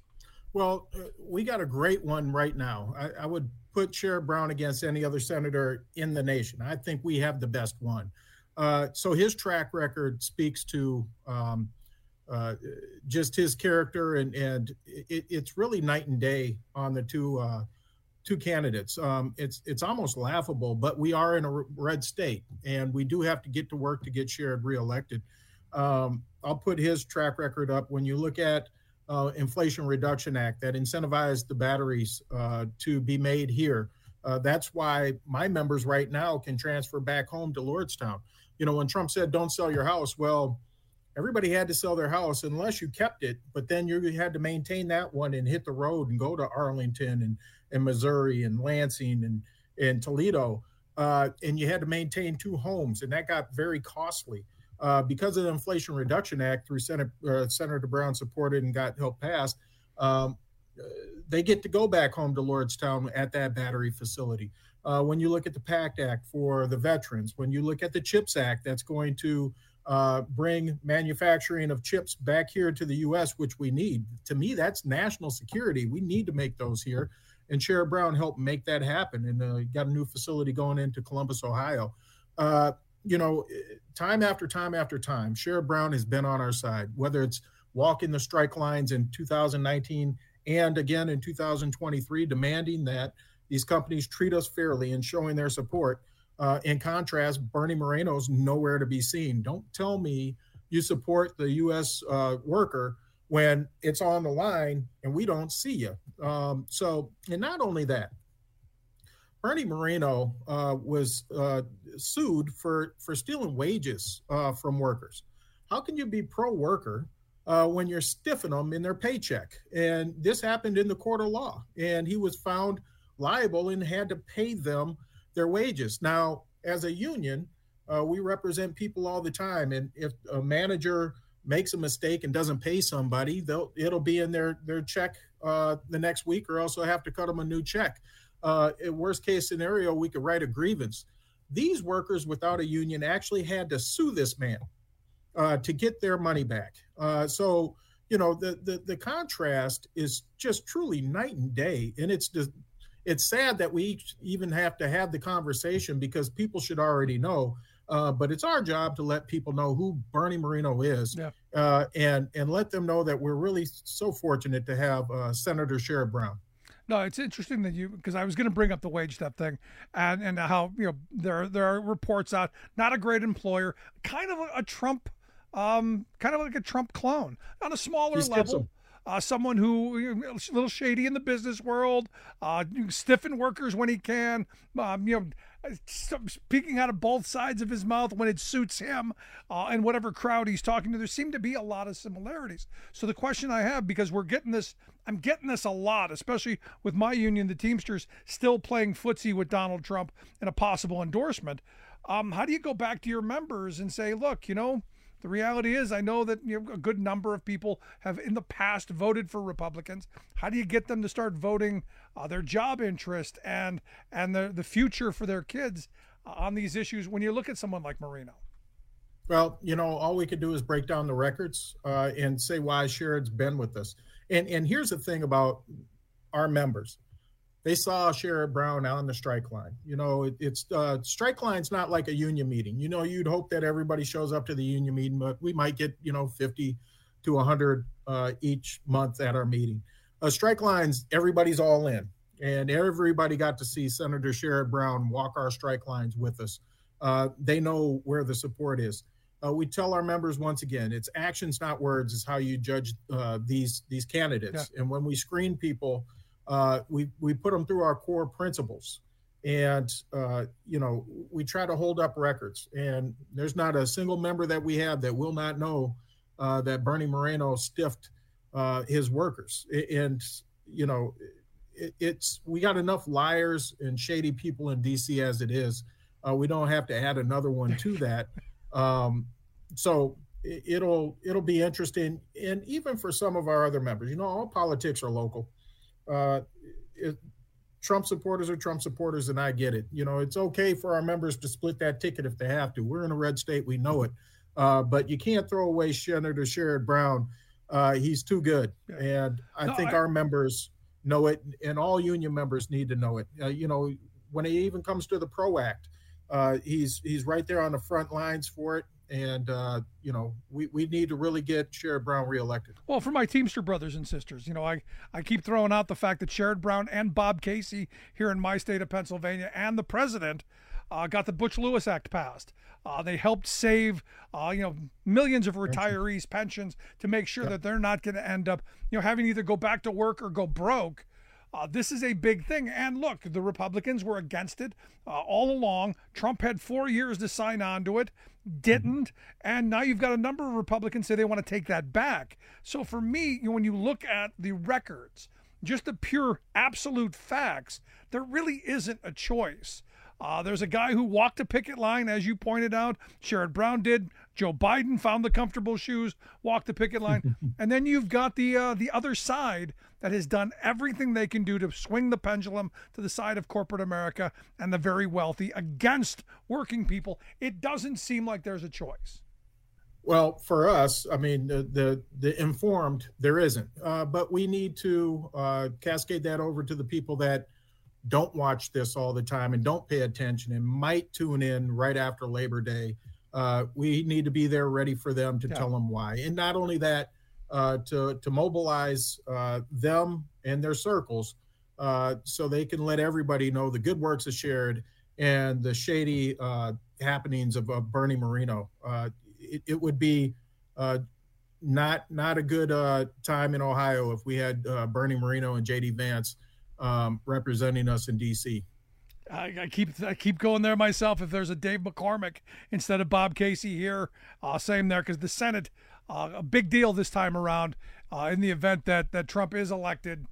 Well, uh, we got a great one right now. I, I would put Sherrod Brown against any other senator in the nation. I think we have the best one. Uh, so his track record speaks to um, uh, just his character, and, and it, it's really night and day on the two uh, two candidates. Um, it's it's almost laughable, but we are in a red state, and we do have to get to work to get Sherrod reelected. Um, I'll put his track record up. When you look at Uh, Inflation Reduction Act that incentivized the batteries uh, to be made here Uh, that's why my members right now can transfer back home to Lordstown. You know, when Trump said, don't sell your house, well, everybody had to sell their house unless you kept it, but then you had to maintain that one and hit the road and go to Arlington and, and Missouri and Lansing and, and Toledo. Uh, and you had to maintain two homes, and that got very costly. Uh, because of the Inflation Reduction Act through Senate, uh, Senator Brown supported and got help passed, um, they get to go back home to Lordstown at that battery facility. Uh, when you look at the PACT Act for the veterans, when you look at the CHIPS Act, that's going to uh, bring manufacturing of chips back here to the U S, which we need. To me, that's national security. We need to make those here. And Sherrod Brown helped make that happen. And uh, got a new facility going into Columbus, Ohio. Uh, you know, time after time after time, Sherrod Brown has been on our side, whether it's walking the strike lines in two thousand nineteen and again in two thousand twenty-three, demanding that these companies treat us fairly and showing their support. Uh, in contrast, Bernie Moreno's nowhere to be seen. Don't tell me you support the U S uh, worker when it's on the line and we don't see you. Um, so, and not only that, Bernie Moreno uh, was uh, sued for, for stealing wages uh, from workers. How can you be pro-worker uh, when you're stiffing them in their paycheck? And this happened in the court of law, and he was found liable and had to pay them their wages. Now, as a union, uh, we represent people all the time, and if a manager makes a mistake and doesn't pay somebody, they'll it'll be in their their check uh, the next week, or else they'll have to cut them a new check. Uh, in worst case scenario, we could write a grievance. These workers without a union actually had to sue this man uh, to get their money back. Uh, so, you know, the, the the contrast is just truly night and day, and it's just, it's sad that we even have to have the conversation because people should already know. Uh, but it's our job to let people know who Bernie Moreno is, yeah. uh, and and let them know that we're really so fortunate to have uh, Senator Sherrod Brown. No, it's interesting that you, because I was going to bring up the wage step thing, and and how, you know, there there are reports out, not a great employer, kind of a, a Trump, um, kind of like a Trump clone on a smaller level. Uh, someone who, you know, a little shady in the business world, uh, stiffen workers when he can, um, you know, speaking out of both sides of his mouth when it suits him, uh, and whatever crowd he's talking to. There seem to be a lot of similarities. So the question I have, because we're getting this, I'm getting this a lot, especially with my union, the Teamsters, still playing footsie with Donald Trump and a possible endorsement. Um, how do you go back to your members and say, look, you know, the reality is, I know that, you know, a good number of people have in the past voted for Republicans. How do you get them to start voting uh, their job interest and and the, the future for their kids uh, on these issues when you look at someone like Moreno? Well, you know, all we could do is break down the records uh, and say why Sherrod's been with us. And and here's the thing about our members. They saw Sherrod Brown on the strike line. You know, it, it's uh, strike line's not like a union meeting. You know, you'd hope that everybody shows up to the union meeting, but we might get, you know, fifty to one hundred uh, each month at our meeting. Uh, strike lines, everybody's all in. And everybody got to see Senator Sherrod Brown walk our strike lines with us. Uh, they know where the support is. Uh, we tell our members once again, it's actions, not words, is how you judge uh, these these candidates. Yeah. And when we screen people, Uh, we we put them through our core principles, and uh, you know, we try to hold up records. And there's not a single member that we have that will not know uh, that Bernie Moreno stiffed uh, his workers. And you know, it, it's we got enough liars and shady people in D C as it is. Uh, we don't have to add another one to that. Um, so it, it'll it'll be interesting, and even for some of our other members, you know, all politics are local. Uh, it, Trump supporters are Trump supporters, and I get it. You know, it's okay for our members to split that ticket if they have to. We're in a red state, we know it. Uh, but you can't throw away Senator Sherrod Brown. Uh, he's too good. And I no, think I... our members know it, and all union members need to know it. Uh, you know, when it even comes to the PRO Act, uh, he's he's right there on the front lines for it. And, uh, you know, we, we need to really get Sherrod Brown reelected. Well, for my Teamster brothers and sisters, you know, I, I keep throwing out the fact that Sherrod Brown and Bob Casey here in my state of Pennsylvania and the president uh, got the Butch Lewis Act passed. Uh, they helped save, uh, you know, millions of retirees' pensions to make sure yep. that they're not going to end up, you know, having to either go back to work or go broke. Uh, this is a big thing. And look, the Republicans were against it uh, all along. Trump had four years to sign on to it, didn't. And now you've got a number of Republicans say they want to take that back. So for me, you know, when you look at the records, just the pure absolute facts, there really isn't a choice. Uh, there's a guy who walked a picket line, as you pointed out. Sherrod Brown did. Joe Biden found the comfortable shoes, walked the picket line. And then you've got the uh, the other side that has done everything they can do to swing the pendulum to the side of corporate America and the very wealthy against working people. It doesn't seem like there's a choice. Well, for us, I mean, the the, the informed, there isn't. Uh, but we need to uh, cascade that over to the people that don't watch this all the time and don't pay attention and might tune in right after Labor Day. Uh, we need to be there ready for them to yeah. tell them why. And not only that, uh, to, to mobilize uh, them and their circles uh, so they can let everybody know the good works of Sherrod and the shady uh, happenings of, of Bernie Moreno. Uh, it, it would be uh, not, not a good uh, time in Ohio if we had uh, Bernie Moreno and J D Vance Um, representing us in D C. I, I keep I keep going there myself. If there's a Dave McCormick instead of Bob Casey here, uh, same there, because the Senate, uh, a big deal this time around. Uh, in the event that that Trump is elected,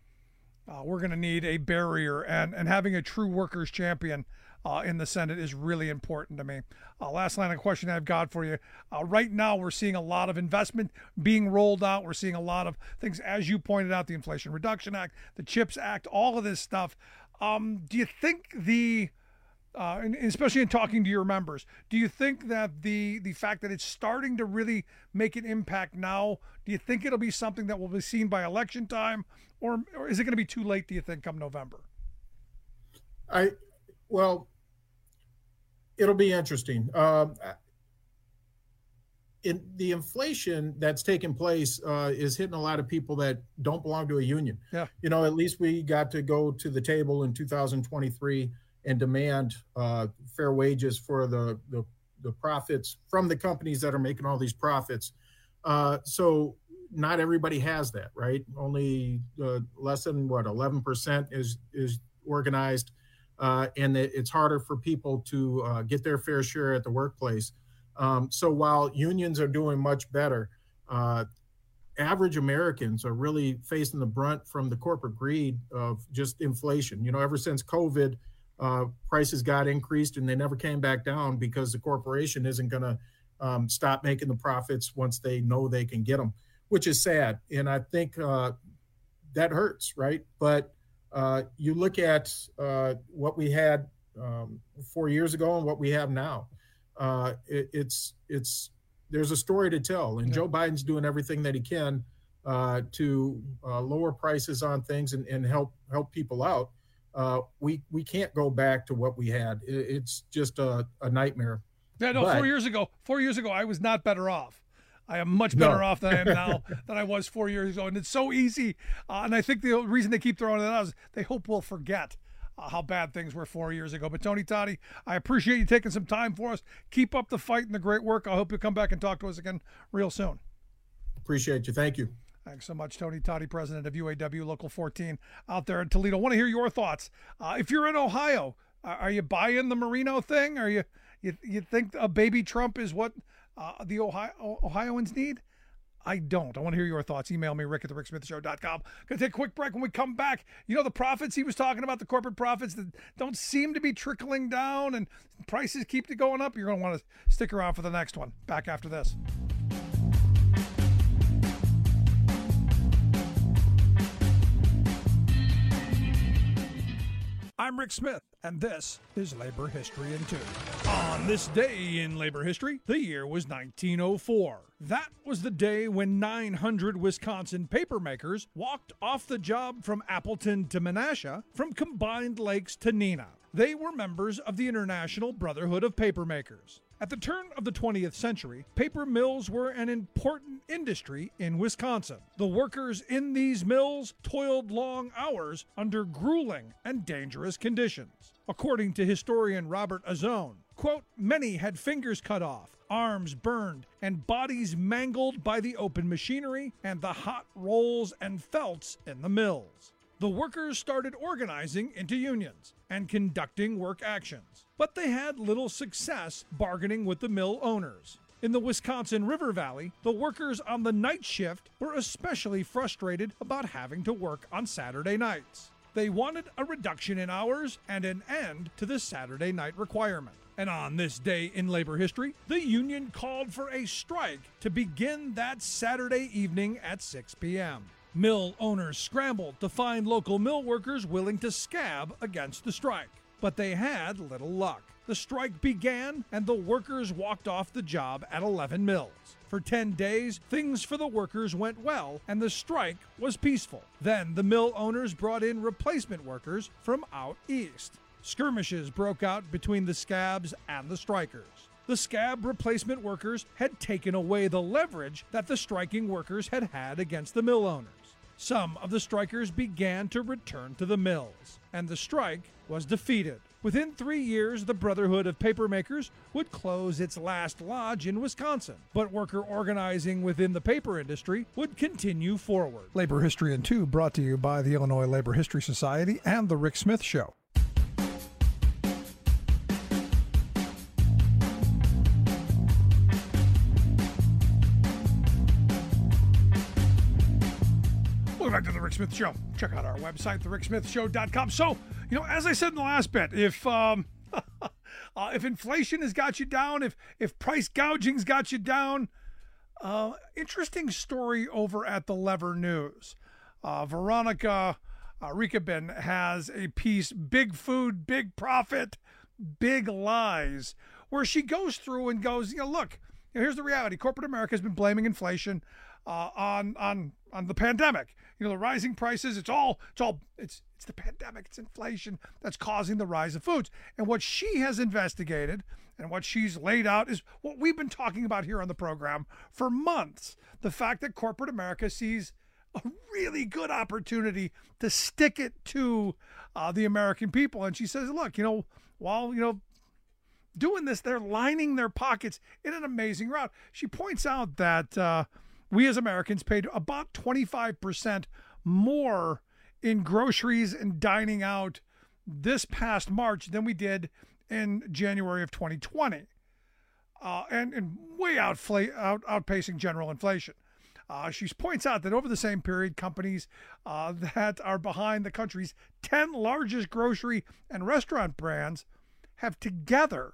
uh, we're going to need a barrier, and and having a true workers' champion uh, in the Senate is really important to me. Uh, last line of question I've got for you. Uh, right now, we're seeing a lot of investment being rolled out. We're seeing a lot of things, as you pointed out, the Inflation Reduction Act, the CHIPS Act, all of this stuff. Um, do you think the, uh, and especially in talking to your members, do you think that the the fact that it's starting to really make an impact now, do you think it'll be something that will be seen by election time, or, or is it going to be too late, do you think, come November? I, well, it'll be interesting. Um, in the inflation that's taking place uh, is hitting a lot of people that don't belong to a union. Yeah. You know, at least we got to go to the table in two thousand twenty-three and demand uh, fair wages for the, the the profits from the companies that are making all these profits. Uh, so not everybody has that, right? Only uh, less than what eleven percent is is organized. Uh, and it, it's harder for people to uh, get their fair share at the workplace. Um, so while unions are doing much better, uh, average Americans are really facing the brunt from the corporate greed of just inflation. You know, ever since COVID, uh, prices got increased and they never came back down because the corporation isn't going to um, stop making the profits once they know they can get them, which is sad. And I think uh, that hurts, right? But Uh, you look at uh, what we had um, four years ago and what we have now. Uh, it, it's it's there's a story to tell, and yeah. Joe Biden's doing everything that he can uh, to uh, lower prices on things and, and help help people out. Uh, we we can't go back to what we had. It, it's just a, a nightmare. Yeah, no. But, four years ago, four years ago, I was not better off. I am much better no. off than I am now than I was four years ago. And it's so easy. Uh, and I think the reason they keep throwing it out is they hope we'll forget uh, how bad things were four years ago. But Tony Toddy, I appreciate you taking some time for us. Keep up the fight and the great work. I hope you'll come back and talk to us again real soon. Appreciate you. Thank you. Thanks so much, Tony Toddy, president of U A W Local fourteen out there in Toledo. I want to hear your thoughts. Uh, if you're in Ohio, uh, are you buying the Moreno thing? Are you, you, you think a baby Trump is what Uh, the Ohio, Ohioans need? I don't. I want to hear your thoughts. Email me, rick at the rick smith show dot com. Going to take a quick break. When we come back, you know the profits he was talking about, the corporate profits that don't seem to be trickling down and prices keep going up. You're going to want to stick around for the next one. Back after this. I'm Rick Smith, and this is Labor History in Two. On this day in labor history, the year was nineteen oh four. That was the day when nine hundred Wisconsin papermakers walked off the job from Appleton to Menasha, from Combined Lakes to Neenah. They were members of the International Brotherhood of Papermakers. At the turn of the twentieth century, paper mills were an important industry in Wisconsin. The workers in these mills toiled long hours under grueling and dangerous conditions. According to historian Robert Azone, quote, many had fingers cut off, arms burned, and bodies mangled by the open machinery and the hot rolls and felts in the mills. the workers started organizing into unions and conducting work actions. But they had little success bargaining with the mill owners. In the Wisconsin River Valley, the workers on the night shift were especially frustrated about having to work on Saturday nights. They wanted a reduction in hours and an end to the Saturday night requirement. And on this day in labor history, the union called for a strike to begin that Saturday evening at six p.m. Mill owners scrambled to find local mill workers willing to scab against the strike. But they had little luck. The strike began and the workers walked off the job at eleven mills. For ten days, things for the workers went well and the strike was peaceful. Then the mill owners brought in replacement workers from out east. Skirmishes broke out between the scabs and the strikers. The scab replacement workers had taken away the leverage that the striking workers had had against the mill owners. Some of the strikers began to return to the mills, and the strike was defeated. Within three years, the Brotherhood of Papermakers would close its last lodge in Wisconsin, but worker organizing within the paper industry would continue forward. Labor History in Two brought to you by the Illinois Labor History Society and The Rick Smith Show. Welcome back to The Rick Smith Show. Check out our website, the rick smith show dot com. So, you know, as I said in the last bit, if um, uh, if inflation has got you down, if if price gouging's got you down, uh, interesting story over at the Lever News. Uh, Veronica uh, Rikabin has a piece, Big Food, Big Profit, Big Lies, where she goes through and goes, you know, look, you know, here's the reality. Corporate America has been blaming inflation uh, on on on the pandemic. You know, the rising prices, it's all, it's all, it's, it's the pandemic, it's inflation that's causing the rise of foods. And what she has investigated and what she's laid out is what we've been talking about here on the program for months. The fact that corporate America sees a really good opportunity to stick it to uh, the American people. And she says, look, you know, while, you know, doing this, they're lining their pockets in an amazing route. She points out that, uh, we as Americans paid about twenty-five percent more in groceries and dining out this past March than we did in January of twenty twenty, uh, and, and way outfla- out, outpacing general inflation. Uh, she points out that over the same period, companies uh, that are behind the country's ten largest grocery and restaurant brands have together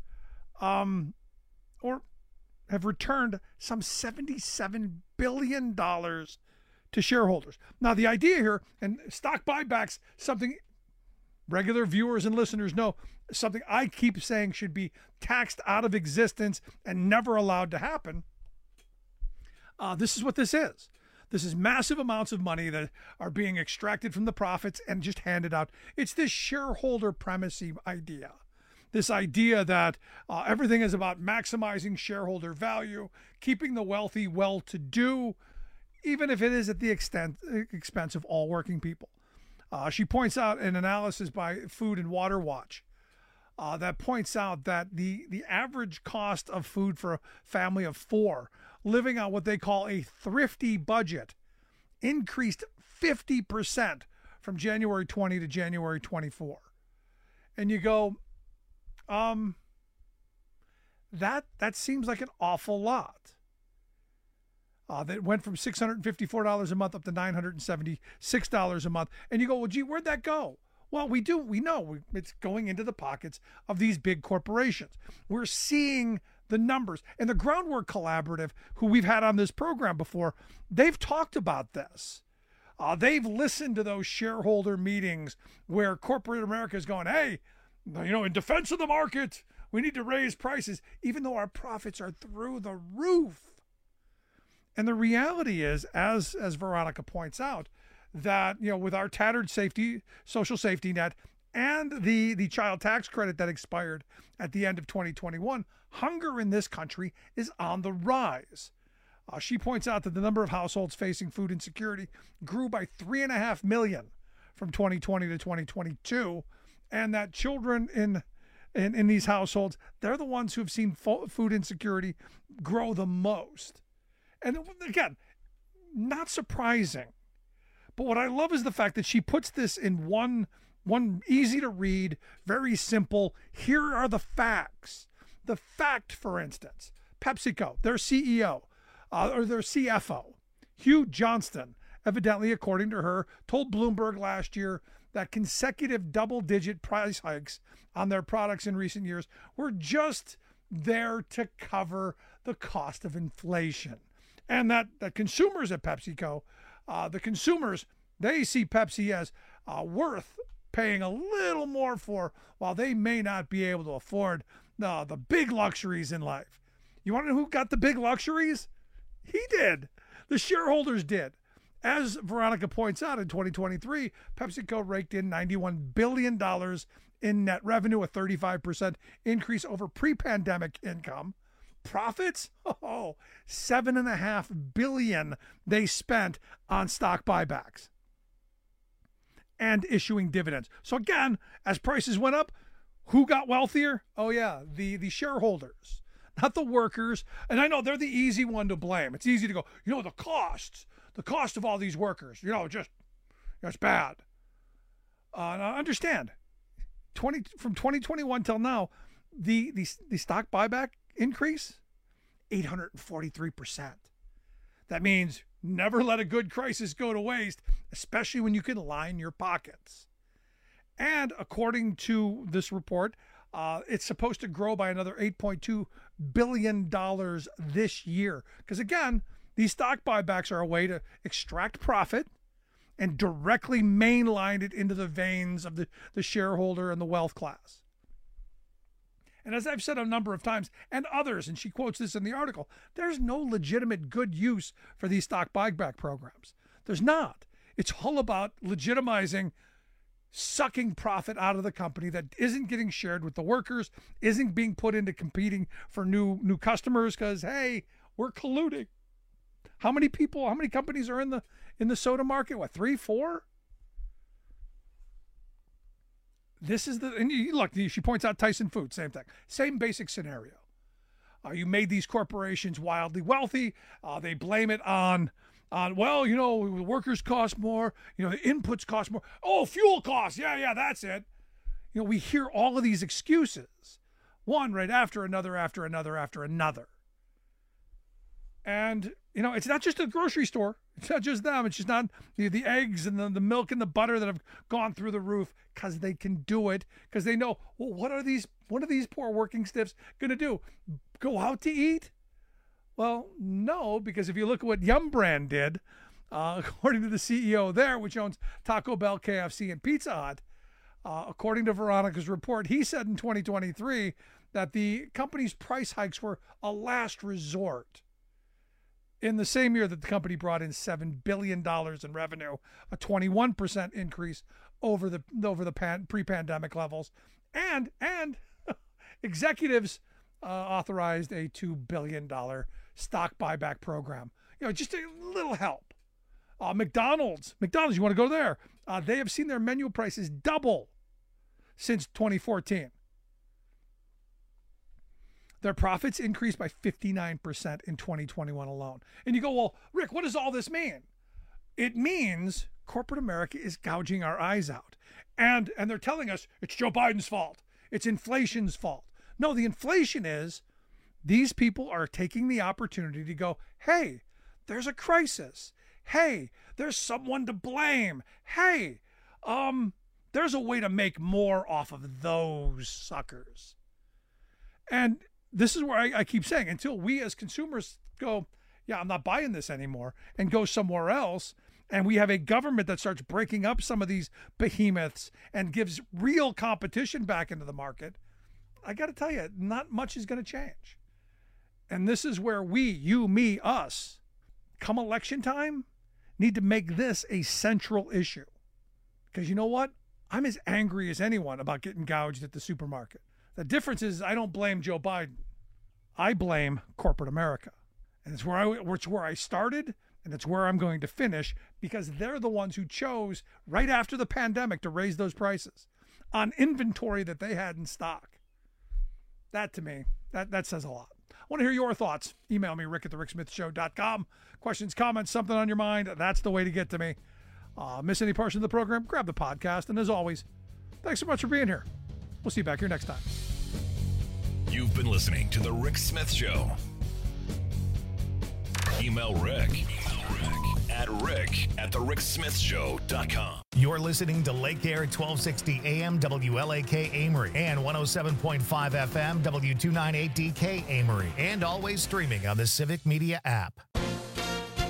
um, or have returned some seventy-seven billion dollars to shareholders. Now, the idea here, and stock buybacks, something regular viewers and listeners know, something I keep saying should be taxed out of existence and never allowed to happen. Uh, this is what this is. This is massive amounts of money that are being extracted from the profits and just handed out. It's this shareholder primacy idea. This idea that uh, everything is about maximizing shareholder value, keeping the wealthy well-to-do, even if it is at the extent, expense of all working people. Uh, she points out an analysis by Food and Water Watch uh, that points out that the, the average cost of food for a family of four living on what they call a thrifty budget increased fifty percent from January twenty to January twenty-four. And you go, Um, that that seems like an awful lot. Uh, that went from six hundred fifty-four dollars a month up to nine hundred seventy-six dollars a month. And you go, well, gee, where'd that go? Well, we do. We know it's going into the pockets of these big corporations. We're seeing the numbers. And the Groundwork Collaborative, who we've had on this program before, they've talked about this. Uh, they've listened to those shareholder meetings where corporate America is going, hey, you know, in defense of the market, we need to raise prices, even though our profits are through the roof. And the reality is, as as Veronica points out, that, you know, with our tattered safety, social safety net and the, the child tax credit that expired at the end of twenty twenty-one, hunger in this country is on the rise. Uh, she points out that the number of households facing food insecurity grew by three and a half million from twenty twenty to twenty twenty-two. And that children in, in in these households, they're the ones who have seen fo- food insecurity grow the most. And again, not surprising. But what I love is the fact that she puts this in one, one easy to read, very simple. Here are the facts. The fact, for instance, PepsiCo, their C E O, uh, or their C F O, Hugh Johnston, evidently, according to her, told Bloomberg last year that consecutive double-digit price hikes on their products in recent years were just there to cover the cost of inflation. And that, that consumers at PepsiCo, uh, the consumers, they see Pepsi as uh, worth paying a little more for, while they may not be able to afford the, the big luxuries in life. You want to know who got the big luxuries? He did. The shareholders did. As Veronica points out, in twenty twenty-three, PepsiCo raked in ninety-one billion dollars in net revenue, a thirty-five percent increase over pre-pandemic income. Profits? Oh, seven and a half billion they spent on stock buybacks and issuing dividends. So again, as prices went up, who got wealthier? Oh yeah, the, the shareholders, not the workers. And I know they're the easy one to blame. It's easy to go, you know, the costs, the cost of all these workers, you know, just, it's bad. Uh, now understand, twenty from twenty twenty-one till now, the, the, the stock buyback increase, eight hundred forty-three percent. That means never let a good crisis go to waste, especially when you can line your pockets. And according to this report, uh, it's supposed to grow by another eight point two billion dollars this year. Because again, these stock buybacks are a way to extract profit and directly mainline it into the veins of the, the shareholder and the wealth class. And as I've said a number of times, and others, and she quotes this in the article, there's no legitimate good use for these stock buyback programs. There's not. It's all about legitimizing sucking profit out of the company that isn't getting shared with the workers, isn't being put into competing for new new customers because, hey, we're colluding. How many people, how many companies are in the in the soda market? What, three, four? This is the, and you, look, she points out Tyson Foods, same thing. Same basic scenario. Uh, you made these corporations wildly wealthy. Uh, they blame it on, on, well, you know, the workers cost more. You know, the inputs cost more. Oh, fuel costs. Yeah, yeah, that's it. You know, we hear all of these excuses, one right after another, after another, after another. And, you know, it's not just a grocery store. It's not just them. It's just not the, the eggs and the, the milk and the butter that have gone through the roof because they can do it, because they know, well, what are these, what are these poor working stiffs going to do? Go out to eat? Well, no, because if you look at what Yum Brand did, uh, according to the C E O there, which owns Taco Bell, K F C, and Pizza Hut, uh, according to Veronica's report, he said in twenty twenty-three that the company's price hikes were a last resort. In the same year that the company brought in seven billion dollars in revenue, a twenty-one percent increase over the over the pan, pre-pandemic levels, and and executives uh, authorized a two billion dollars stock buyback program. You know, just a little help. Uh, McDonald's, McDonald's, you want to go there? Uh, they have seen their menu prices double since twenty fourteen. Their profits increased by fifty-nine percent in twenty twenty-one alone. And you go, well, Rick, what does all this mean? It means corporate America is gouging our eyes out. And, and they're telling us it's Joe Biden's fault. It's inflation's fault. No, the inflation is these people are taking the opportunity to go, hey, there's a crisis. Hey, there's someone to blame. Hey, um, there's a way to make more off of those suckers. And this is where I, I keep saying, until we as consumers go, yeah, I'm not buying this anymore, and go somewhere else, and we have a government that starts breaking up some of these behemoths and gives real competition back into the market, I got to tell you, not much is going to change. And this is where we, you, me, us, come election time, need to make this a central issue. Because you know what? I'm as angry as anyone about getting gouged at the supermarket. The difference is I don't blame Joe Biden. I blame corporate America. And it's where I, it's where I started, and it's where I'm going to finish, because they're the ones who chose right after the pandemic to raise those prices on inventory that they had in stock. That, to me, that, that says a lot. I want to hear your thoughts. Email me, rick at the rick smith show dot com. Questions, comments, something on your mind, that's the way to get to me. Uh, miss any portion of the program, grab the podcast. And as always, thanks so much for being here. We'll see you back here next time. You've been listening to The Rick Smith Show. Email Rick, Email Rick at rick at the rick smith show dot com. You're listening to Lake Air twelve sixty A M W L A K Amory and one oh seven point five F M W two ninety-eight D K Amory, and always streaming on the Civic Media app.